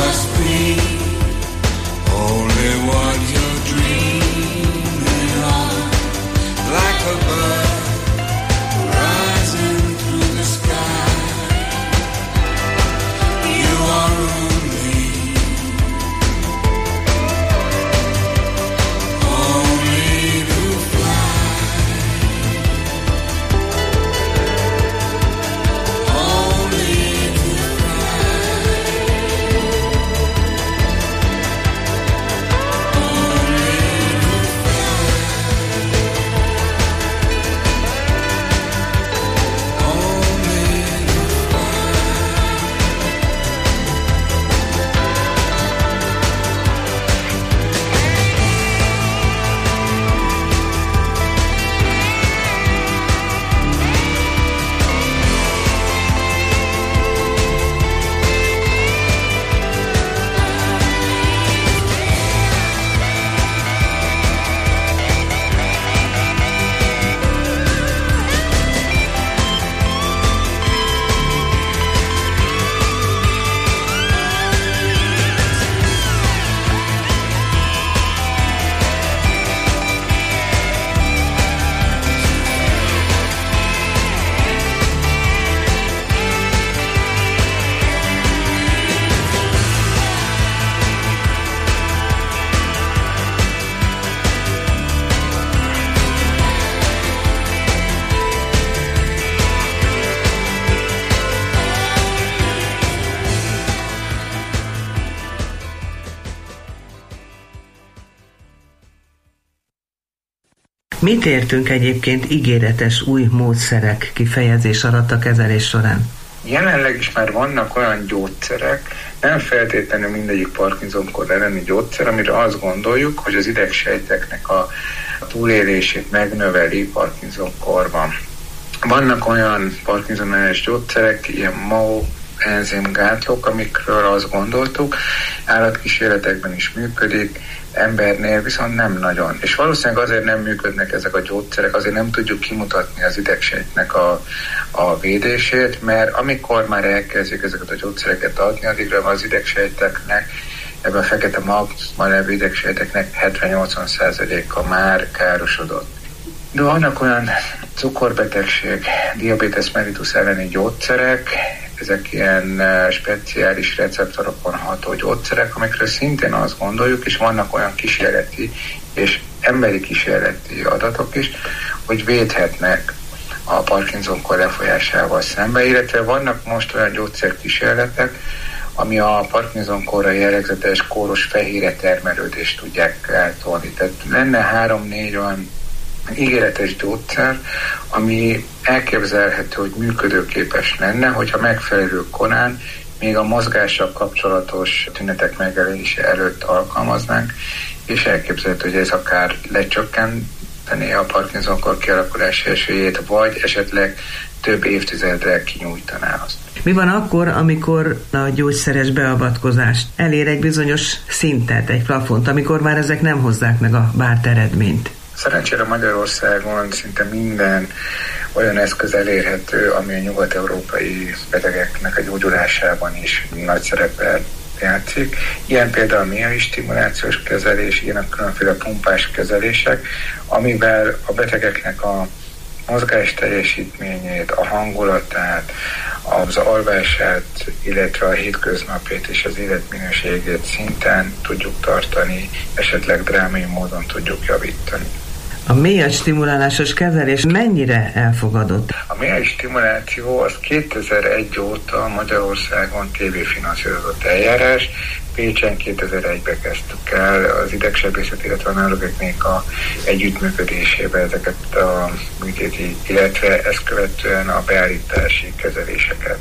Speaker 13: must be only what you're dreaming of, like a bird rising through the sky. You are only, only to fly, only to
Speaker 11: Mit értünk egyébként ígéretes új módszerek kifejezés alatt a kezelés során?
Speaker 12: Jelenleg is már vannak olyan gyógyszerek, nem feltétlenül mindegyik Parkinson-kor elleni gyógyszer, amire azt gondoljuk, hogy az idegsejteknek a túlélését megnöveli Parkinson-korban. Vannak olyan Parkinson-ellenes gyógyszerek, ilyen em á o enzimgátlók, amikről azt gondoltuk, állatkísérletekben is működik, embernél viszont nem nagyon. És valószínűleg azért nem működnek ezek a gyógyszerek, azért nem tudjuk kimutatni az idegsejtnek a, a védését, mert amikor már elkezdjük ezeket a gyógyszereket adni, addigra az idegsejteknek, ebben a fekete magban levő idegsejteknek hetven-nyolcvan százaléka már károsodott. De vannak olyan cukorbetegség, diabetes mellitus elleni gyógyszerek, ezek ilyen speciális receptorokon ható gyógyszerek, amikről szintén azt gondoljuk, és vannak olyan kísérleti és emberi kísérleti adatok is, hogy védhetnek a Parkinson-kor lefolyásával szemben, illetve vannak most olyan gyógyszerkísérletek, ami a Parkinson-korra jellegzetes kóros fehérje termelődést tudják eltolni. Tehát lenne három-négy olyan ígéretes gyógyszer, ami elképzelhető, hogy működőképes lenne, hogyha megfelelő korán még a mozgással kapcsolatos tünetek megjelenése előtt alkalmaznánk, és elképzelhető, hogy ez akár lecsökkenteni a Parkinson-kor kialakulási esélyét, vagy esetleg több évtizedre kinyújtaná azt.
Speaker 11: Mi van akkor, amikor a gyógyszeres beavatkozás elér egy bizonyos szintet, egy plafont, amikor már ezek nem hozzák meg a várt eredményt?
Speaker 12: Szerencsére Magyarországon szinte minden olyan eszköz elérhető, ami a nyugat-európai betegeknek a gyógyulásában is nagy szerepet játszik. Ilyen például a mélyai stimulációs kezelés, ilyen a különféle pumpás kezelések, amivel a betegeknek a mozgás teljesítményét, a hangulatát, az alvását, illetve a hétköznapét és az életminőségét szinten tudjuk tartani, esetleg drámai módon tudjuk javítani.
Speaker 11: A mély stimulálásos kezelés mennyire elfogadott?
Speaker 12: A mély stimuláció az kétezer-egy óta Magyarországon tévéfinanszírozott eljárás. Pécsen kétezer-egyben kezdtük el az idegsebészet, illetve a neurogeknéka együttműködésébe ezeket a műtéti, illetve ezt követően a beállítási kezeléseket.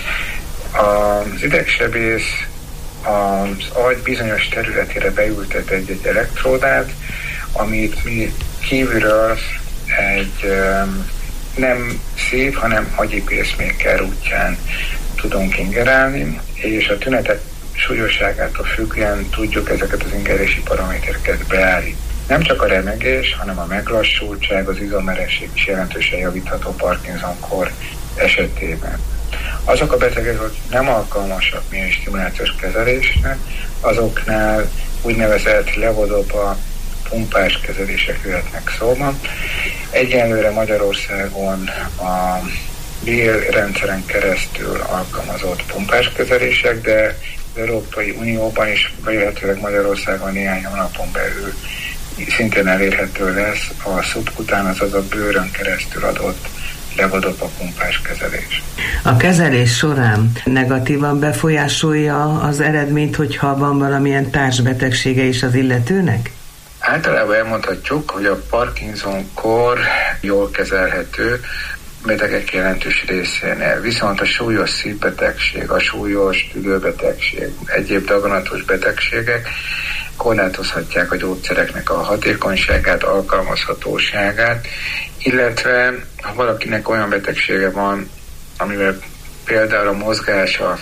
Speaker 12: Az idegsebész az agy bizonyos területére beültet egy-egy elektródát, amit mi kívülről egy um, nem szív, hanem agyi pacemaker útján tudunk ingerálni, és a tünetek súlyosságától függően tudjuk ezeket az ingerési paramétereket beállítani. Nem csak a remegés, hanem a meglassultság, az izommeresség is jelentősen javítható Parkinson-kor esetében. Azok a betegek, akik nem alkalmasak miomstimulációs kezelésnek, azoknál úgynevezett levodopa pumpás kezelések jöhetnek szóba. Egyenlőre Magyarországon a bélrendszeren keresztül alkalmazott pumpás kezelések, de az Európai Unióban is, vélhetőleg Magyarországon néhány hónapon belül szintén elérhető lesz a szubkután, azaz a bőrön keresztül adott levodopa pumpás kezelés.
Speaker 11: A kezelés során negatívan befolyásolja az eredményt, hogyha van valamilyen társbetegsége is az illetőnek?
Speaker 12: Általában elmondhatjuk, hogy a Parkinson-kór jól kezelhető betegek jelentős részénél. Viszont a súlyos szívbetegség, a súlyos tüdőbetegség, egyéb daganatos betegségek korlátozhatják a gyógyszereknek a hatékonyságát, alkalmazhatóságát, illetve ha valakinek olyan betegsége van, amivel például a mozgása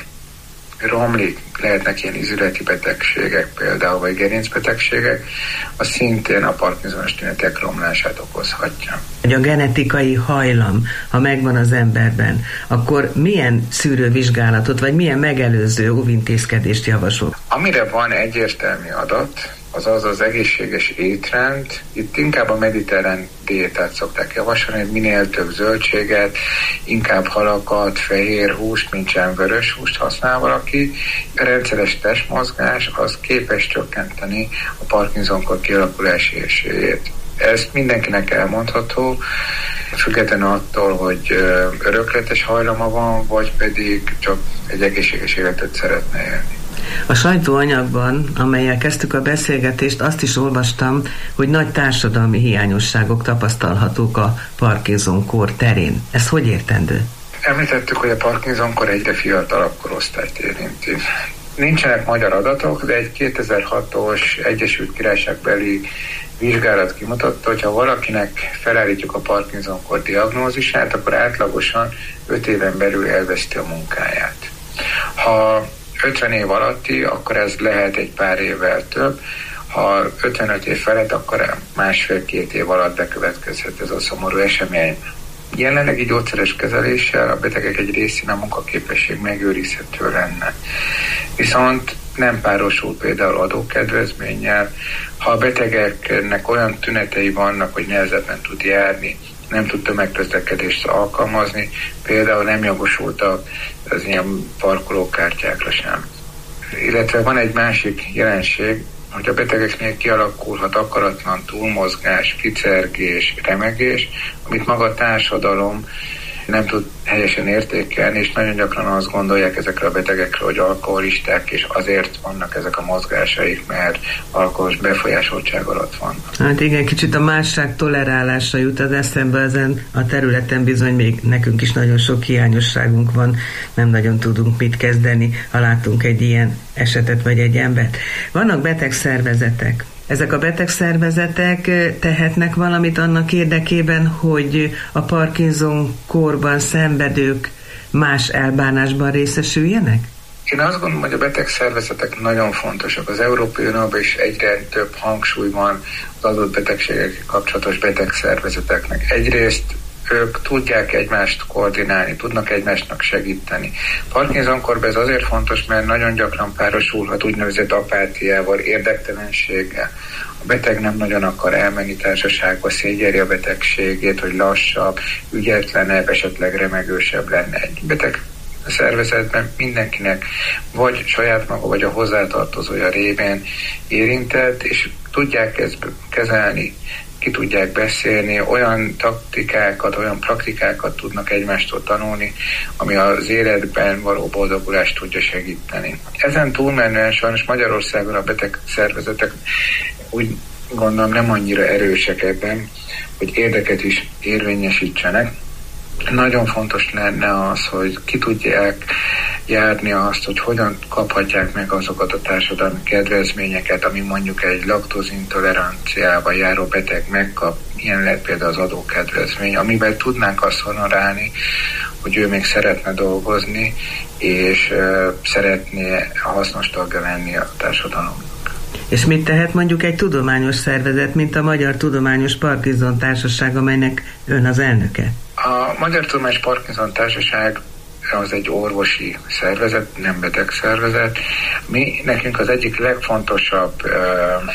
Speaker 12: romlik, lehetnek ilyen izületi betegségek például, vagy gerincbetegségek, az szintén a Parkinsonos tünetek romlását okozhatja.
Speaker 11: Hogy a genetikai hajlam, ha megvan az emberben, akkor milyen szűrővizsgálatot, vagy milyen megelőző óvintézkedést javasol?
Speaker 12: Amire van egyértelmű adat, az az az egészséges étrend. Itt inkább a mediterrán diétát szokták javasolni, hogy minél több zöldséget, inkább halakat, fehér húst, mint sem vörös húst használ valaki. A rendszeres testmozgás az képes csökkenteni a Parkinson-kór kialakulási esélyét. Ez mindenkinek elmondható, függetlenül attól, hogy örökletes hajlama van, vagy pedig csak egy egészséges életet szeretne élni.
Speaker 11: A sajtóanyagban, amellyel kezdtük a beszélgetést, azt is olvastam, hogy nagy társadalmi hiányosságok tapasztalhatók a Parkinson-kór terén. Ez hogy értendő?
Speaker 12: Említettük, hogy a Parkinson-kór egyre fiatalabb korosztályt érinti. Nincsenek magyar adatok, de egy kétezer-hatos Egyesült Királyságbeli vizsgálat kimutatta, hogy ha valakinek felállítjuk a Parkinson-kór diagnózisát, akkor átlagosan öt éven belül elveszti a munkáját. Ha ötven év alatti, akkor ez lehet egy pár évvel több, ha ötvenöt év felett, akkor másfél-két év alatt bekövetkezhet ez a szomorú esemény. Jelenlegi gyógyszeres kezeléssel a betegek egy részén a munkaképesség megőrizhető lenne. Viszont nem párosul például adókedvezménnyel. Ha a betegeknek olyan tünetei vannak, hogy nehezebben tud járni, nem tud tömegközlekedést alkalmazni, például nem jogosultak az ilyen parkolókártyákra sem. Illetve van egy másik jelenség, hogy a betegeknél kialakulhat akaratlan túlmozgás, kicergés, remegés, amit maga a társadalom nem tud helyesen értékelni, és nagyon gyakran azt gondolják ezekre a betegekre, hogy alkoholisták, és azért vannak ezek a mozgásaik, mert alkoholos befolyásoltság alatt van.
Speaker 11: Hát igen, kicsit a másság tolerálásra jut az eszembe, ezen a területen bizony még nekünk is nagyon sok hiányosságunk van, nem nagyon tudunk mit kezdeni, ha látunk egy ilyen esetet vagy egy embert. Vannak betegszervezetek. Ezek a betegszervezetek tehetnek valamit annak érdekében, hogy a Parkinson-kórban szenvedők más elbánásban részesüljenek?
Speaker 12: Én azt gondolom, hogy a betegszervezetek nagyon fontosak. Az Európai Unióban is egyre több hangsúly van az adott betegségekkel kapcsolatos betegszervezeteknek. Egyrészt ők tudják egymást koordinálni, tudnak egymásnak segíteni. Parkinson-kórban ez azért fontos, mert nagyon gyakran párosulhat úgynevezett apátiával, érdektelenséggel. A beteg nem nagyon akar elmenni társaságba, szégyeli a betegségét, hogy lassabb, ügyetlenebb, esetleg remegősebb lenne. Egy beteg szervezetben mindenkinek vagy saját maga, vagy a hozzátartozója révén érintett, és tudják ezt kezelni, ki tudják beszélni, olyan taktikákat, olyan praktikákat tudnak egymástól tanulni, ami az életben való boldogulást tudja segíteni. Ezen túlmenően sajnos Magyarországon a beteg szervezetek úgy gondolom nem annyira erősek ebben, hogy érdeket is érvényesítsenek. Nagyon fontos lenne az, hogy ki tudják járni azt, hogy hogyan kaphatják meg azokat a társadalmi kedvezményeket, ami mondjuk egy laktózintoleranciával járó beteg megkap. Ilyen lehet például az adókedvezmény, amivel tudnánk azt honorálni, hogy ő még szeretne dolgozni, és uh, szeretné hasznos tagja lenni a társadalomnak.
Speaker 11: És mit tehet mondjuk egy tudományos szervezet, mint a Magyar Tudományos Parkinson Társaság, amelynek ön az elnöke?
Speaker 12: A Magyar Tudományos Parkinson Társaság az egy orvosi szervezet, nem beteg szervezet. Mi, nekünk az egyik legfontosabb uh,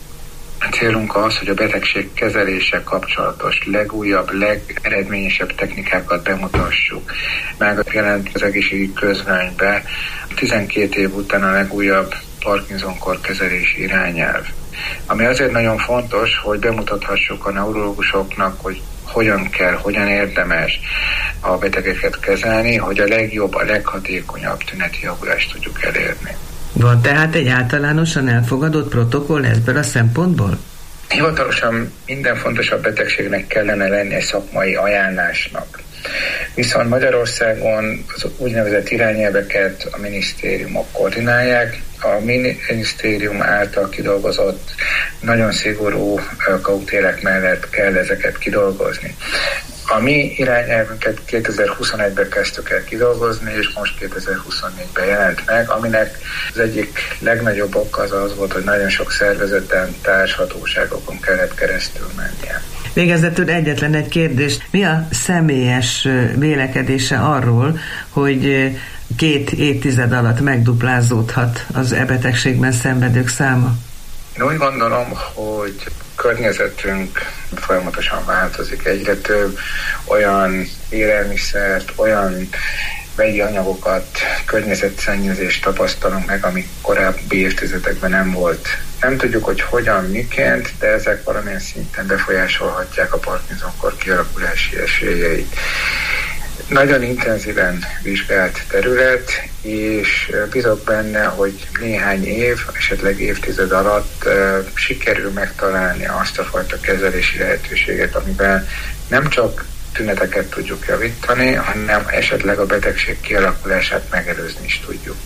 Speaker 12: célunk az, hogy a betegség kezelése kapcsolatos legújabb, legeredményesebb technikákat bemutassuk. Megjelent az egészségügyi közlönybe tizenkét év után a legújabb Parkinson-kór kezelési irányelv. Ami azért nagyon fontos, hogy bemutathassuk a neurológusoknak, hogy hogyan kell, hogyan érdemes a betegeket kezelni, hogy a legjobb, a leghatékonyabb tüneti javulást tudjuk elérni.
Speaker 11: Van tehát egy általánosan elfogadott protokoll ebből a szempontból?
Speaker 12: Hivatalosan minden fontosabb betegségnek kellene lenni egy szakmai ajánlásnak. Viszont Magyarországon az úgynevezett irányelveket a minisztériumok koordinálják. A minisztérium által kidolgozott nagyon szigorú kautélek mellett kell ezeket kidolgozni. A mi irányelvünket kétezer-huszonegyben kezdtük el kidolgozni, és most kétezer-huszonnégyben jelent meg, aminek az egyik legnagyobb oka az az volt, hogy nagyon sok szervezeten, társhatóságokon kellett keresztül mennie.
Speaker 11: Végezetül egyetlen egy kérdés. Mi a személyes vélekedése arról, hogy két évtized alatt megduplázódhat az e betegségben szenvedők száma?
Speaker 12: Én úgy gondolom, hogy környezetünk folyamatosan változik. Egyre több olyan élelmiszert, olyan vegyi anyagokat, környezetszennyezést tapasztalunk meg, amik korábbi évtizedekben nem volt. Nem tudjuk, hogy hogyan, miként, de ezek valamilyen szinten befolyásolhatják a Parkinson-kór kialakulási esélyeit. Nagyon intenzíven vizsgált terület, és bízok benne, hogy néhány év, esetleg évtized alatt uh, sikerül megtalálni azt a fajta kezelési lehetőséget, amivel nem csak tüneteket tudjuk javítani, hanem esetleg a betegség kialakulását megelőzni is tudjuk.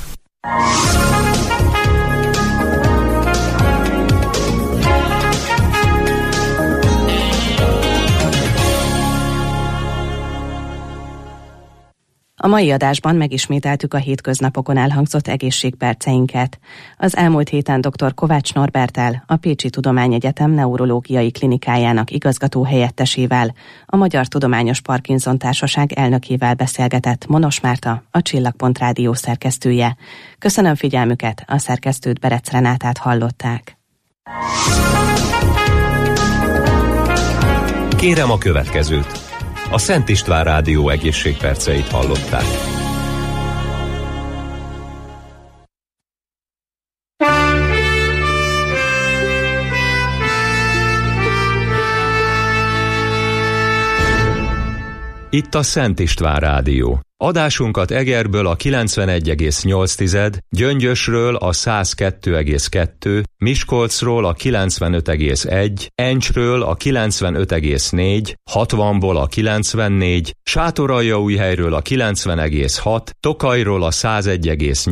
Speaker 10: A mai adásban megismételtük a hétköznapokon elhangzott egészségperceinket. Az elmúlt héten dr. Kovács Norberttel, a Pécsi Tudományegyetem neurológiai klinikájának igazgató helyettesével, a Magyar Tudományos Parkinson Társaság elnökével beszélgetett Monos Márta, a Csillagpont Rádió szerkesztője. Köszönöm figyelmüket, a szerkesztőt, Berec Renátát hallották.
Speaker 9: Kérem a következőt. A Szent István Rádió egészségperceit hallották. Itt a Szent István Rádió. Adásunkat Egerből a kilencvenegy egész nyolc, Gyöngyösről a száz kettő egész kettő, Miskolcról a kilencvenöt egész egy, Encsről a kilencvenöt egész négy, hatvanból a kilencvennégy, Sátoraljaújhelyről a kilencven egész hat, Tokajról a száz egy egész nyolc,